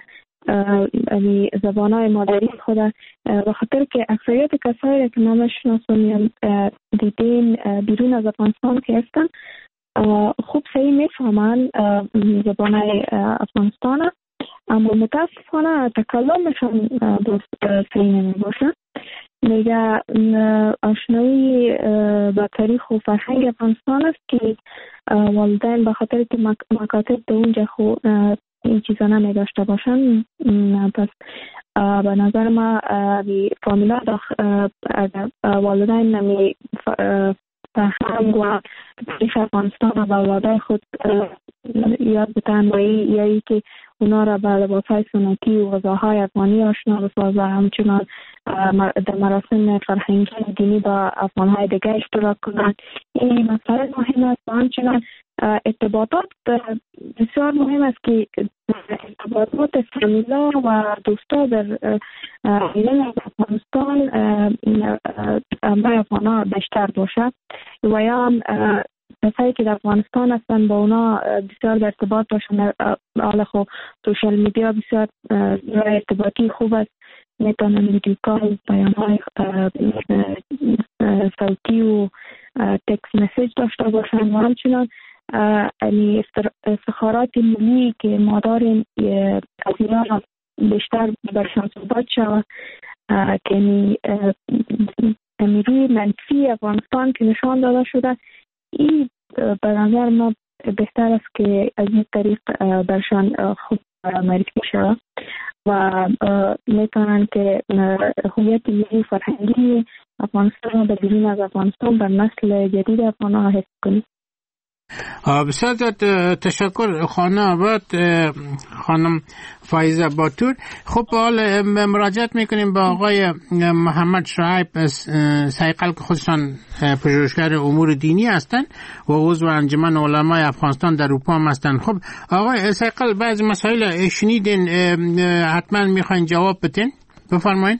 زبانهای مادری خود، به خاطر که اکثریت کسایی که ما میشناسیم دیدین بیرون از افغانستان که هستن خوب صحیح میفهمن زبانهای افغانستان، اما متاسفانه تکلمشان صحیح نمیباشه. دیگه آشنایی با تاریخ و فرهنگ افغانستان است که والدین به خاطر که مکاتب در اونجا این چیزا نمی داشته باشن، پس به نظر ما فامیلا والدین نمی فرهنگ و تاریخ افغانستان و والدین خود یاد بتن و یا که اونا را به لباسهای سنتی و غذاهای افغانی آشنا بسازه، همچنان در مراسم فرهنگی و دینی با افغانهای دیگه اشتراک کنند. این مسئله مهم است و همچنان ارتباطات بسیار مهم است که ارتباطات فامیلا و دوستا در ایران افغانستان برای افغانها بیشتر باشه و یا کسایی که در افغانستان هستن با اونا بسیار در ارتباط باشن. حالا خب سوشال میدیا بسیار راه ارتباطی خوب است، میتونن ویدیو کال، پیام‌های صوتی و تکست مسیج داشته باشن و همچنان افتخارات ملی که ما داریم از اینا بیشتر برشان صحبت شود که روی منفی افغانستان که نشان داده شده، این به نظر ما بهتر است که از این طریق برشان خوب معرفی شود و میتونن که هویت ملی فرهنگی افغانستان به بیرون از افغانستان بر نسل جدید افغان‌ها حفظ کنید. بسیار تشکر خانم فایزه باتور. خب حال مراجعت میکنیم با آقای محمد شعیب سیقل که خودشان پژوهشگر امور دینی هستند و عضو انجمن علمای افغانستان در اروپا هم هستند. خب آقای سیقل، بعضی مسائل شنیدین، حتما میخواین جواب بدین، بفرمایید.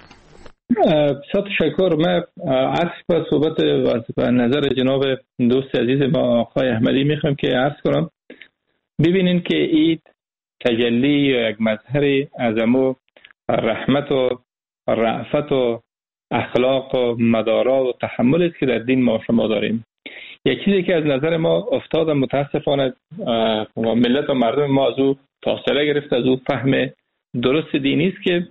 بسیار تشکر. من عرض به صحبت و نظر جناب دوست عزیز ما آقای احمدی میخوام که عرض کنم. ببینین که عید تجلی یا یک مظهر عظمت رحمت و رأفت و اخلاق و مدارا و تحمل است که در دین ما شما داریم. یک چیزی که از نظر ما افتاد متاسفانه ملت و مردم ما از او فاصله گرفت، از او فهم درست دینی است که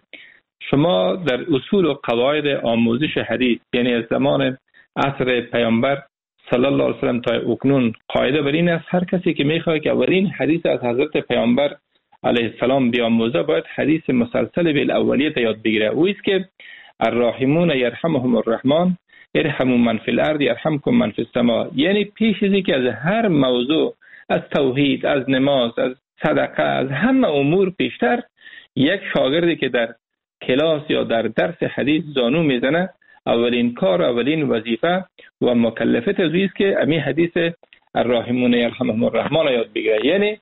شما در اصول و قواعد آموزش حدیث، یعنی از زمان عصر پیامبر صلی الله علیه و سلم تا اکنون قاعده بر این است هر کسی که میخواد که اولین حدیث از حضرت پیامبر علیه السلام بیاموزه باید حدیث مسلسل بالاولیت یاد بگیره. او است که الراحمون یرحمهم الرحمن ارحموا من فی الارض یرحمکم من فی السماء. یعنی پیش از اینکه از هر موضوع، از توحید، از نماز، از صدقه، از همه امور پیشتر، یک شاگردی که در کلاس یا در درس حدیث زانو میزنه، اولین کار، اولین وظیفه و مکلفیت از است که امی حدیث الراحمون یرحمهم الرحمن یاد بگیره. یعنی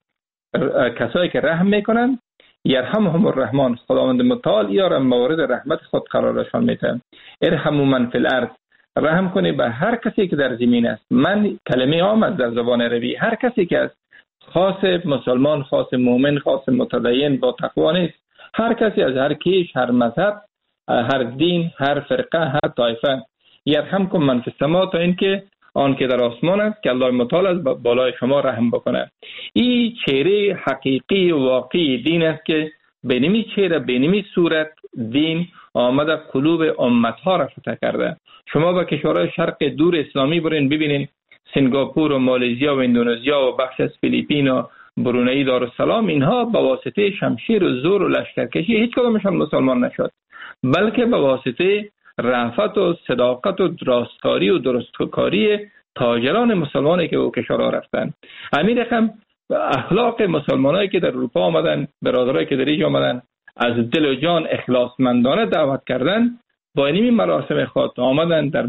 کسایی که رحم میکنن یرحمهم الرحمن، خداوند متعال یا موارد رحمت خود قرارشان میده. ارحموا من فی الارض، رحم کنی به هر کسی که در زمین است. من کلمه آمد در زبان عربی، هر کسی که است، خاص مسلمان، خاص مؤمن، خاص متدین با تقوا نیست، هر کسی از هر کیش، هر مذهب، هر دین، هر فرقه، هر طایفه. یرحمکم من فی السماء، تا اینکه آن که در آسمان است که الله متعال از بالای شما رحم بکنه. این چهره حقیقی و واقعی دین است که به نمی چهره، به نمی صورت دین آمده قلوب امتها را فتح کرده. شما به کشورهای شرق دور اسلامی برین ببینین، سنگاپور و مالزیا و اندونزیا و بخش از فیلیپین و برونئی دارالسلام، اینها به واسطه شمشیر و زور و لشکرکشی هیچ کدامشان مسلمان نشد، بلکه به واسطه رأفت و صداقت و راستکاری و درستکاری تاجران مسلمانی که به کشورها رفتن. همین رقم اخلاق مسلمانایی که در اروپا آمدن، برادرایی که در اینجا آمدن، از دل و جان اخلاصمندانه دعوت کردن، با این مراسم خود آمدن در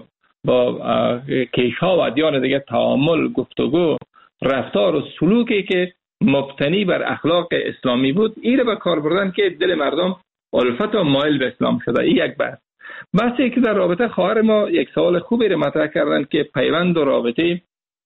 با کیشها و ادیان دیگه تعامل، گفتگو، رفتار و سلوکی که مبتنی بر اخلاق اسلامی بود، این رو به کار بردن که دل مردم الفت و مایل به اسلام شده. این یک بحثی که در رابطه خواهر ما یک سوال خوبی رو مطرح کردن که پیوند و رابطه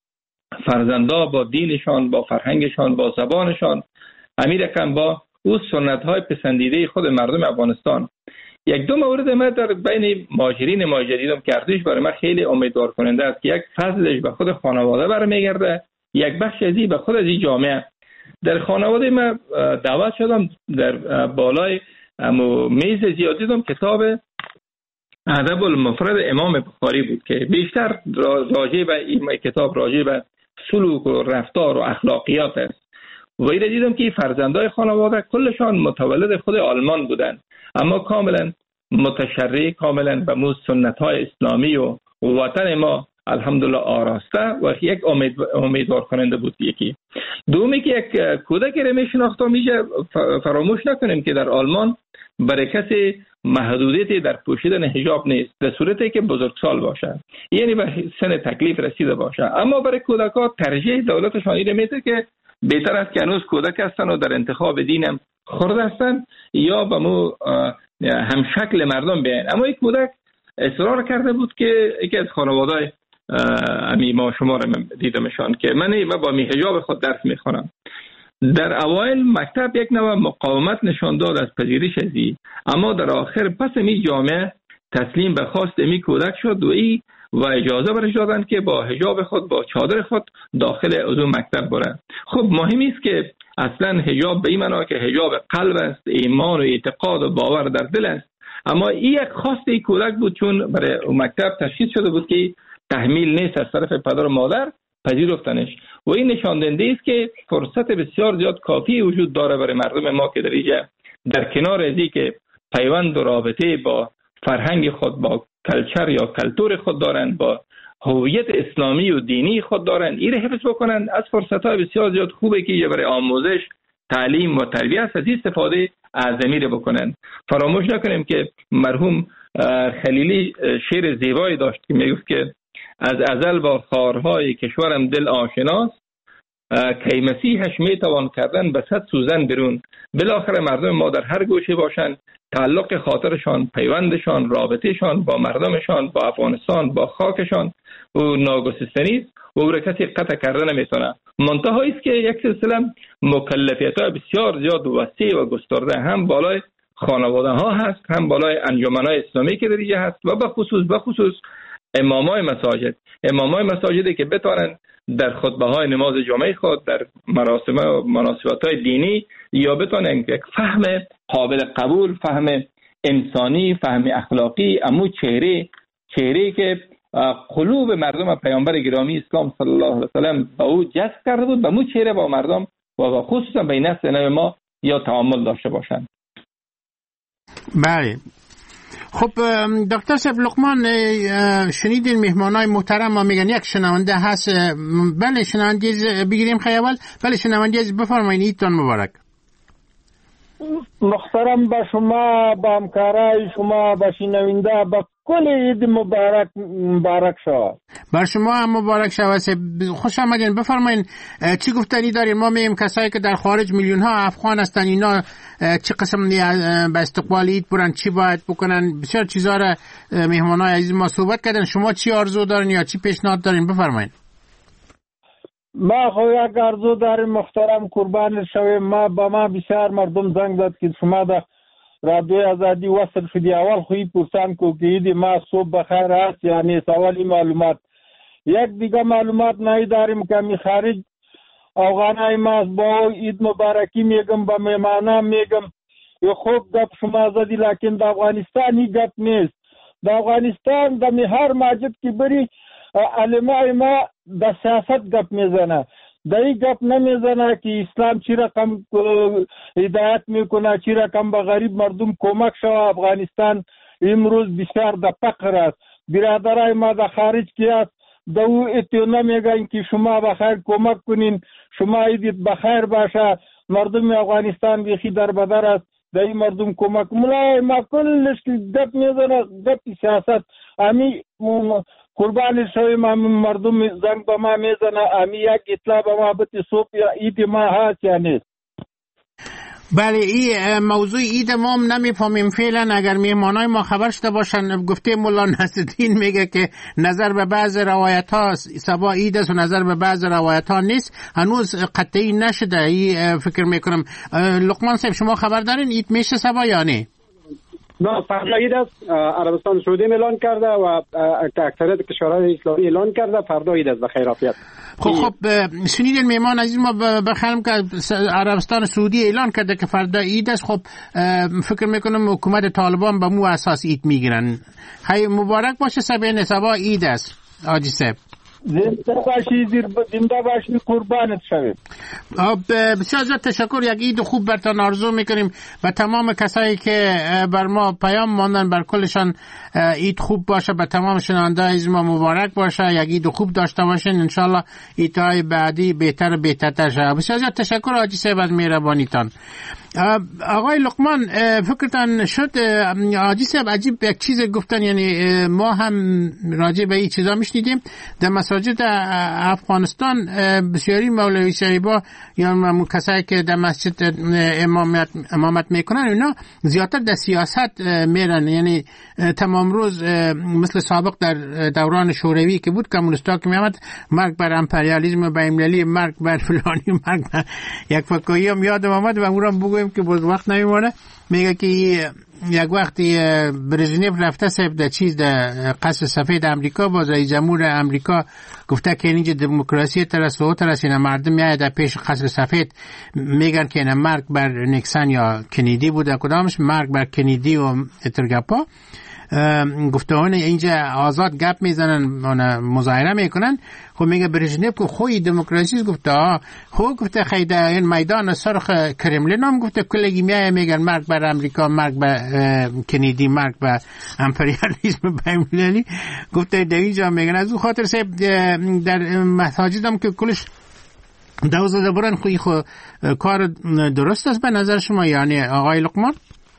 فرزندا با دینشان، با فرهنگشان، با زبانشان، امیر کن با او سنت های پسندیده خود مردم افغانستان. یک دو مورد ما در بین مهاجرین ما دیدم که ارزش برای من خیلی امیدوار کننده است که یک فضلش به خود خانواده برمیگرده، یک بخش ازی به خود از این جامعه. در خانواده من دعوت شدم، در بالای میز زیاد دیدم کتاب ادب المفرد امام بخاری بود که بیشتر راجع به این کتاب راجع به سلوک و رفتار و اخلاقیات است. و این دیدم که فرزندای خانواده کلشان متولد خود آلمان بودن، اما کاملا متشرع، کاملا به مو سنت های اسلامی و وطن ما الحمدلله آراسته و یک امیدوار کننده بود. یکی دومی که یک کودکی رو میشناخت میشه فراموش نکنیم که در آلمان برای کسی محدودیتی در پوشیدن حجاب نیست در صورتی که بزرگسال باشه، یعنی به سن تکلیف رسیده باشه. اما برای کودکان ترجیح دولتشان اینه میده که بهتر است که هنوز کودک هستن و در انتخاب دینم خرد هستن یا به مو هم شکل مردم بیاین. اما این کودک اصرار کرده بود که یکی از خانواده امی ما شما رو دیدمشان که من با می حجاب خود درس میخونم. در اوایل مکتب یک نوع مقاومت نشان داد از پذیرش ازی، اما در آخر پس می جامعه تسلیم به خواست می کودک شد و اجازه برش دادن که با حجاب خود با چادر خود داخل از مکتب بره. خب مهمی است که اصلا حجاب به این معنا که حجاب قلب است، ایمان و اعتقاد و باور در دل است. اما این یک خواست کودک بود چون برای مکتب تشخیص شده بود که تحمیل نیست از طرف پدر و مادر پذیرفتنش و این نشان دهنده است که فرصت بسیار زیاد کافی وجود داره برای مردم ما که در کنار ازی که پیوند و رابطه با فرهنگ خود با کلچر یا کلتور خود دارند، با هویت اسلامی و دینی خود دارند، این حفظ بکنند. از فرصت‌های بسیار زیاد خوبه که برای آموزش، تعلیم و تربیت از استفاده اعظمی رو بکنند. فراموش نکنیم که مرحوم خلیلی شعر زیبایی داشت که میگفت که از ازل با خارهای کشورم دل آشناست، کی مسیحش میتوان کردن به 100 سوزن برون. بالاخره مردم ما در هر گوشه باشن، تعلق خاطرشان، پیوندشان، رابطهشان با مردمشان، با افغانستان، با خاکشان و ناگسستنی است و او را کسی قطع کردن نمیتونه. منتهی است که یک سلسله مکلفیت‌های بسیار زیاد و وسیع و گسترده هم بالای خانواده ها هست، هم بالای انجمن‌های اسلامی که در اینجا هست و به خصوص امامای مساجدی که بتوانند در خطبه‌های نماز جمعه خود، در مراسم و مناسبت‌های دینی یا بتوانند یک فهم قابل قبول، فهم انسانی، فهم اخلاقی، امو چهره که قلوب مردم پیامبر گرامی اسلام صلی الله علیه و سلم با او جذب کرده بود، به مو چهره با مردم و خصوصا بین نسل نو ما یا تعامل داشته باشند. بله. خب دکتر صاحب لقمان، شنیدین مهمانای محترم ما میگن یک شنونده هست. بله شنونده بگیریم خیال. بله شنونده بفرمایید، ایدتان مبارک. محترم به شما، به همکارای شما، به شنونده، به کل عید مبارک شود. بر شما هم مبارک شود. خوش آمدین. بفرمایید چی گفتنی دارین؟ ما میگیم کسایی که در خارج میلیون ها افغان هستن، اینا چه قسم به استقبال عید برن، چی باید بکنن؟ بسیار چیزا را مهمانای عزیز ما صحبت کردن. شما چی آرزو دارین یا چی پیشنهاد دارین؟ بفرمایید. ما خو یک آرزو داریم محترم، قربان شویم. ما بسیار مردم زنگ داد که شما در رادیوی آزادی وصل شدی. اول خوی پرسان کو که عید ما صبح بخیر است، یعنی سوالی معلومات. یک دیگه معلومات نداریم که می خارج افغانای ما با عید مبارکی میگم، با مهمانان میگم یه خوب گپ شما زدی، لیکن در افغانستان این گپ نیست. در افغانستان در هر مسجد که بری علمای ما در سیاست گپ میزنه، در این گپ نمیزنه که اسلام چی رقم هدایت میکنه، چی رقم به غریب مردم کمک شوه. افغانستان امروز بسیار در فقر است. برادرای ما در خارج کی است، در او اتیونه میگن که شما بخیر کمک کنین، شما عیدت بخیر باشه. مردم افغانستان بیخی در بدر است، در این مردم کمک ملای ما کلش گپ میزنه، گپ سیاست. امی قربان شویم، مردم زنگ به ما میزنه، امی یک اطلاع به ما بتی صبح یا عید ما هست یا نیست. بله این موضوع عید ما هم نمیفهمیم فعلا. اگر مهمانای ما خبر شده باشن، گفته مولا نصرالدین میگه که نظر به بعض روایت ها سبا عید است و نظر به بعض روایت ها نیست، هنوز قطعی نشده. این فکر میکنم. لقمان صاحب شما خبر دارین عید میشه سبا یا نه؟ نه فردا عید است. عربستان سعودی اعلان کرده و اکثریت کشورهای اسلامی اعلان کرده فردا عید است. بخیر عافیت. خب شنیدین مهمان عزیز ما بخیرم که عربستان سعودی اعلان کرده که فردا عید است. خب فکر میکنم حکومت طالبان به مو اساس عید میگیرن. خیلی مبارک باشه. سبین سبا عید است. آجی صاحب زنده باشی، قربانت شویم. بسیار زیاد تشکر. یک عید خوب برتان آرزو میکنیم و تمام کسایی که بر ما پیام ماندن بر کلشان عید خوب باشه، به تمام شنونده از ما مبارک باشه، یک عید خوب داشته باشین. انشالله عیدهای بعدی بهترتر شه. بسیار زیاد تشکر حاجی صاحب از مهربانیتان. آقای لقمان، فکرتان شد حاجی صاحب عجیب یک چیز گفتن، یعنی ما هم راجع به این چیزا میشنیدیم در مساجد افغانستان بسیاری مولوی صاحبا یا کسایی که در مسجد امامت میکنن اینا زیادتر در سیاست میرن، یعنی تمام روز مثل سابق در دوران شوروی که بود کمونیستا که میامد مرگ بر امپریالیسم بین‌المللی، مرگ بر فلانی، مرگ بر یک فکایی هم یادم آمد و اونم بگویم که باز وقت نمیمونه. میگه که یک وقتی برژنیف رفته صاحب در قصر سفید امریکا، باز رئیس جمهور امریکا گفته که اینجا دموکراسی ترس اینا مردم میاد در پیش قصر سفید میگن که اینا مرگ بر نیکسون یا کنیدی بوده، کدامش مرگ بر کنیدی و اترگپا. گفته اینجا آزاد گپ میزنن، مظاهره میکنن. خب میگه برژنیف که خوی دموکراسی گفته گفته خیلی این میدان سرخ کرملین هم گفته کلگی میگن مرگ بر امریکا، مرگ بر کنیدی، مرگ بر امپریالیسم بین‌المللی. گفته در اینجا میگن از اون خاطر سه در مساجد هم که کلش دوزده برن خوی کار درست است به نظر شما، یعنی آقای لقمان؟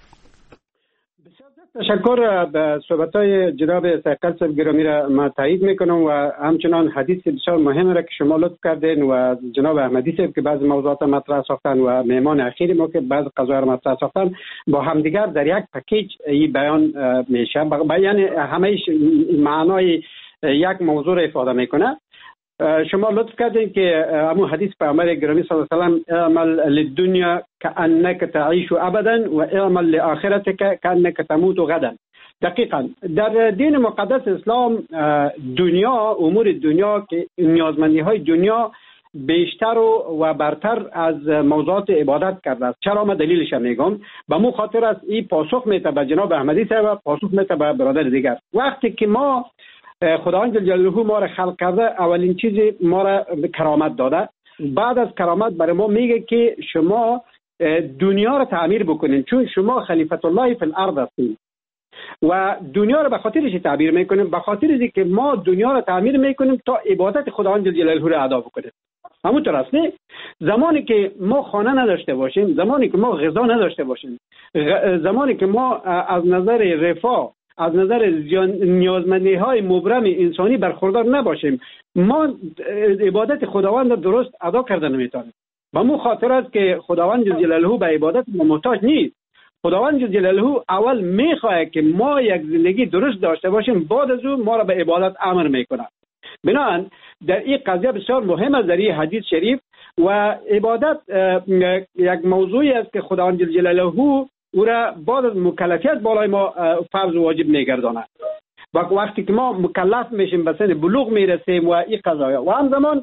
تشکر. به صحبت‌های جناب سیقل صاحب گرامی را ما تایید میکنم و همچنان حدیث بسیار مهم را که شما لطف کردین و جناب احمدی صاحب که بعض موضوعات مطرح ساختن و مهمان اخیر ما که بعض قضایا را مطرح ساختن با همدیگر در یک پکیج این بیان میشه، یعنی همه معنای یک موضوع را افاده میکنه. شما لطف کردین که همون حدیث پیامبر گرامی صلی الله علیه و سلم اعمل للدنیا كأنك تعيش ابدا و اعمل لآخرتك كأنك تموت غدا. دقیقاً در دین مقدس اسلام دنیا، امور دنیا که نیازمندی های دنیا بیشتر و برتر از موضوعات عبادت کرده است. چرا؟ من دلیلش میگم. به مو خاطر است این پاسخ میته به جناب احمدی صاحب، پاسخ میته به برادر دیگر. وقتی که ما خداوند جل جلاله ما را خلق کرده، اولین چیزی ما را کرامت داده. بعد از کرامت برای ما میگه که شما دنیا را تعمیر بکنین، چون شما خلیفت الله فی الارض هستین و دنیا را به خاطرش تعبیر میکنیم، به خاطر اینکه ما دنیا را تعمیر میکنیم تا عبادت خداوند جل جلاله را ادا بکنیم. همونطور است نه؟ زمانی که ما خانه نداشته باشیم، زمانی که ما غذا نداشته باشیم، زمانی که ما از نظر رفاه، از نظر نیازمندی های مبرم انسانی برخوردار نباشیم، ما عبادت خداوند درست ادا کرده نمیتونیم. به مو خاطر است که خداوند جل جلاله به عبادت ما محتاج نیست. خداوند جل جلاله اول میخواه که ما یک زندگی درست داشته باشیم، بعد از اون ما را به عبادت امر میکنه. بنابراین در این قضیه بسیار مهم است در این حدیث شریف و عبادت یک موضوعی است که خداوند جل جلاله او را بعد از مکلفیت بالای ما فرض و واجب میگرداند. وقتی که ما مکلف میشیم به سن بلوغ میرسیم و این قضایا و همزمان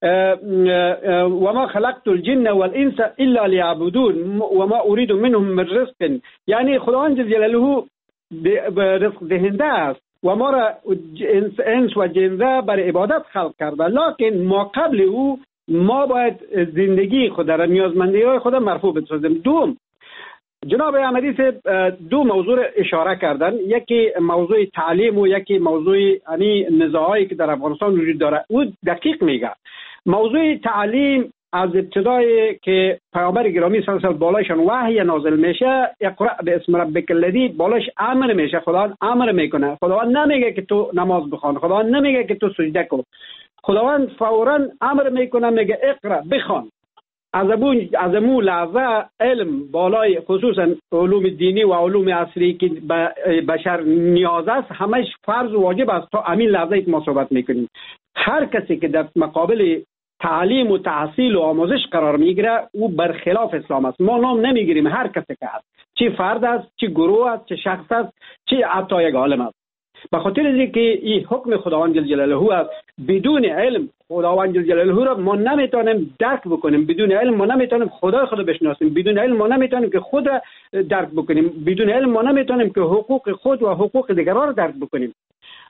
و ما خلقت الجن والانس الا ليعبدون و ما اريد منهم من رزق، یعنی خداوند جل جلاله رزق دهنده است و ما را انس و جن برای عبادت خلق کرده، لکن ما قبل او ما باید زندگی خود را، نیازمندی های خود مرفوع بسازیم. دوم، جناب احمدی صاحب دو موضوع اشاره کردن، یکی موضوع تعلیم و یکی موضوع یعنی نزاعی که در افغانستان وجود داره. او دقیق میگه موضوع تعلیم از ابتدای که پیامبر گرامی صلی الله علیه و آله بالایشان وحی نازل میشه، اقرأ باسم ربک الذی، بالایش امر میشه، خداوند امر میکنه. خداوند نمیگه که تو نماز بخوان، خداوند نمیگه که تو سجده کن، خداوند فوراً امر میکنه، میگه اقرأ بخوان. از امو لحظه علم بالای خصوصا علوم دینی و علوم عصری که بشر نیاز است همش فرض و واجب است. تا همین لحظه که ما صحبت میکنیم هر کسی که در مقابل تعلیم و تحصیل و آموزش قرار میگیره او برخلاف اسلام است. ما نام نمیگیریم هر کسی که است، چه فرد است، چه گروه است، چه شخص است، چه حتی یک عالم است. به خاطر اینکه این حکم خداوند جل جلاله است. بدون علم خداوند جل جلاله را ما نمیتونیم درک بکنیم، بدون علم ما نمیتونیم خدای خود بشناسیم، بدون علم ما نمیتونیم که خود درک بکنیم، بدون علم ما نمیتونیم که حقوق خود و حقوق دیگران را درک بکنیم.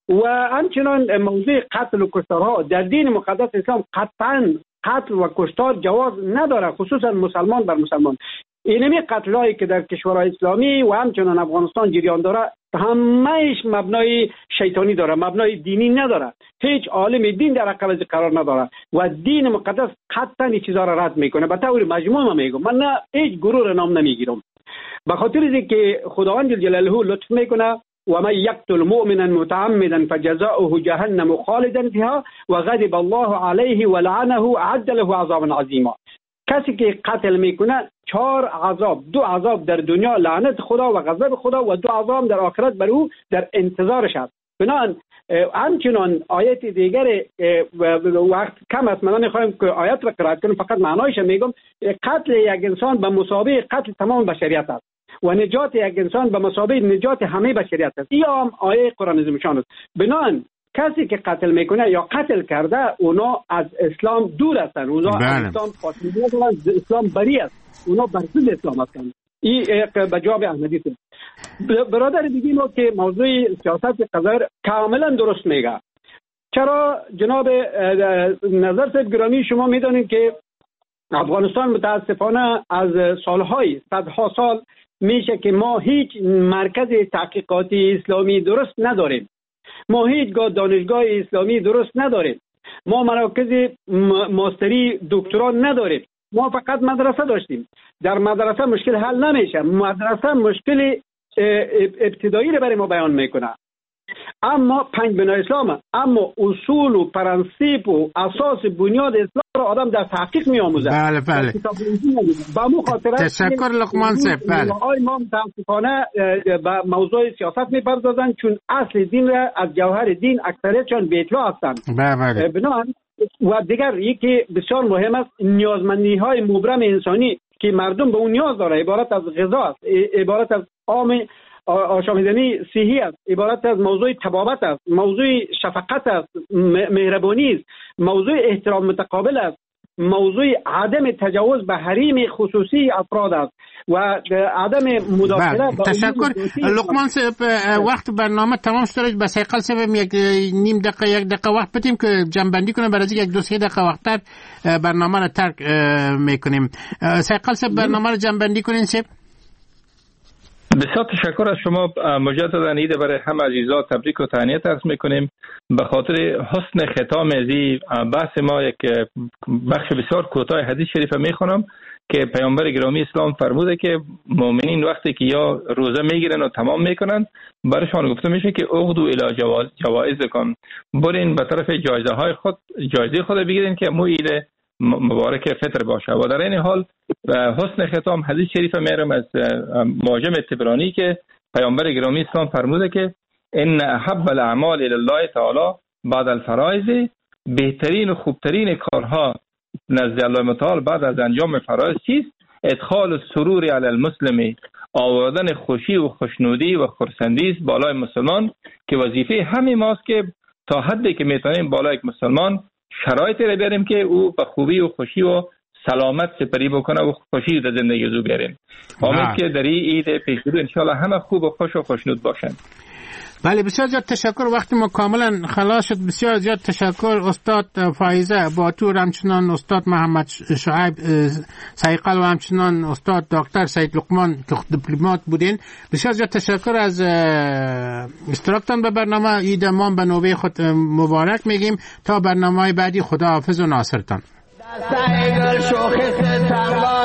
و همچنان موضوع قتل و کشتارها در دین مقدس اسلام قطعا قتل و کشتار جواز نداره، خصوصا مسلمان بر مسلمان. اینمی قتلایی که در کشورهای اسلامی و همچنان افغانستان جریان داره همهش مبنای شیطانی داره، مبنای دینی نداره. هیچ عالم دین در عقب قرار نداره و دین مقدس قطعا این چیزا را رد میکنه. به طور مجموع میگم، من نه هیچ گروه را نام نمیگیرم، به خاطر اینکه خداوند جلاله لطف میکنه و من یقتل مؤمنا متعمدا فجزاؤه جهنم خالدا فيها وغضب الله عليه ولعنه وعد له عذابا عظیما. کسی که قتل میکنه 4 عذاب، 2 عذاب در دنیا لعنت خدا و غضب خدا و 2 عذاب در آخرت بر او در انتظارش است. بنابراین همچنان آیت دیگر وقت کم است، من نمیخوایم که آیت را قرائت کنم، فقط معنایش میگم. قتل یک انسان به مثابه قتل تمام بشریت است و نجات یک انسان به مثابه نجات همه بشریت است. این هم آیه قرآن عظیمشان است. بنابراین کسی که قتل میکنه یا قتل کرده اونا از اسلام دور هستند، اونا از اسلام فاصله دارند، اسلام بری است، اونا بر ضد اسلام هستند. این به جواب احمدی است. برادر دیگه ما که موضوع سیاست قذر کاملا درست میگه. چرا جناب نظر صاحب گرامی، شما میدونید که افغانستان متاسفانه از سالهای صدها سال میشه که ما هیچ مرکز تحقیقاتی اسلامی درست نداریم، ما هیچگاه دانشگاه اسلامی درست نداریم، ما مراکز ماستری دکترا نداریم، ما فقط مدرسه داشتیم. در مدرسه مشکل حل نمیشه، مدرسه مشکل ابتدایی رو برای ما بیان میکنه. اما 5 بنای اسلام، اما اصول و پرنسیپ و اساس بنیاد اسلام رو آدم در تحقیق میآموزه. بله بله. با مخاطره تشکر لقمان صاحب. بله. ما متاسفانه به موضوع سیاست میپردازن چون اصل دین را از جوهر دین اکثریتشان بی اطلاع هستند. بله. بنابراین و دیگر یکی بسیار مهم است، نیازمندی های مبرم انسانی که مردم به اون نیاز داره، عبارت از غذا است، عبارت از آشامیدنی صحی است، عبارت از موضوع طبابت است، موضوع شفقت است، مهربانی است، موضوع احترام متقابل است، موضوع عدم تجاوز به حریم خصوصی افراد است و عدم مداخله. تشکر لقمان صاحب. وقت برنامه تمام شد. بس سیقل صاحب یک نیم دقیقه 1 دقیقه وقت بدیم که جنبندی کنه، برای یک 2-3 دقیقه وقتتر برنامه رو ترک میکنیم. سیقل صاحب برنامه رو جنبندی کنین صاحب. بسیار تشکر از شما. مجددا عید برای همه عزیزان تبریک و تهنیت عرض میکنیم. به خاطر حسن ختام ازی بحث ما یک بخش بسیار کوتاه حدیث شریف میخونم که پیامبر گرامی اسلام فرموده که مؤمنین وقتی که یا روزه میگیرن و تمام میکنن، برشان گفته میشه که اغدو الی جوائزکم، برین به طرف جایزه خود بگیرین که مو عید مبارک فطر باشه. و در این حال حسن ختام حدیث شریف میرم از معجم طبرانی که پیامبر گرامی اسلام فرموده که ان احب الاعمال الی الله تعالی بعد الفرائض، بهترین و خوبترین کارها نزد الله متعال بعد از انجام فرایض چیست؟ ادخال السرور علی المسلم، آوردن خوشی و خوشنودی و خرسندی است بالای مسلمان، که وظیفه همه ماست که تا حدی که میتونیم بالای یک مسلمان شرایطی را بیاریم که او به خوبی و خوشی و سلامت سپری بکنه و خوشی در زندگی رو بیاریم. امید که در این عید پیش رو انشالله همه خوب و خوش و خوشنود باشن. بله بسیار زیاد تشکر. وقتی ما کاملا خلاص شد. بسیار زیاد تشکر استاد فائزه باتور، همچنان استاد محمد شعیب سیقل و همچنان استاد دکتر سید لقمان که دیپلمات بودین. بسیار زیاد تشکر از اشتراکتان به برنامه. عید ما به نوبه خود مبارک میگیم. تا برنامه بعدی خدا حافظ و ناصرتان.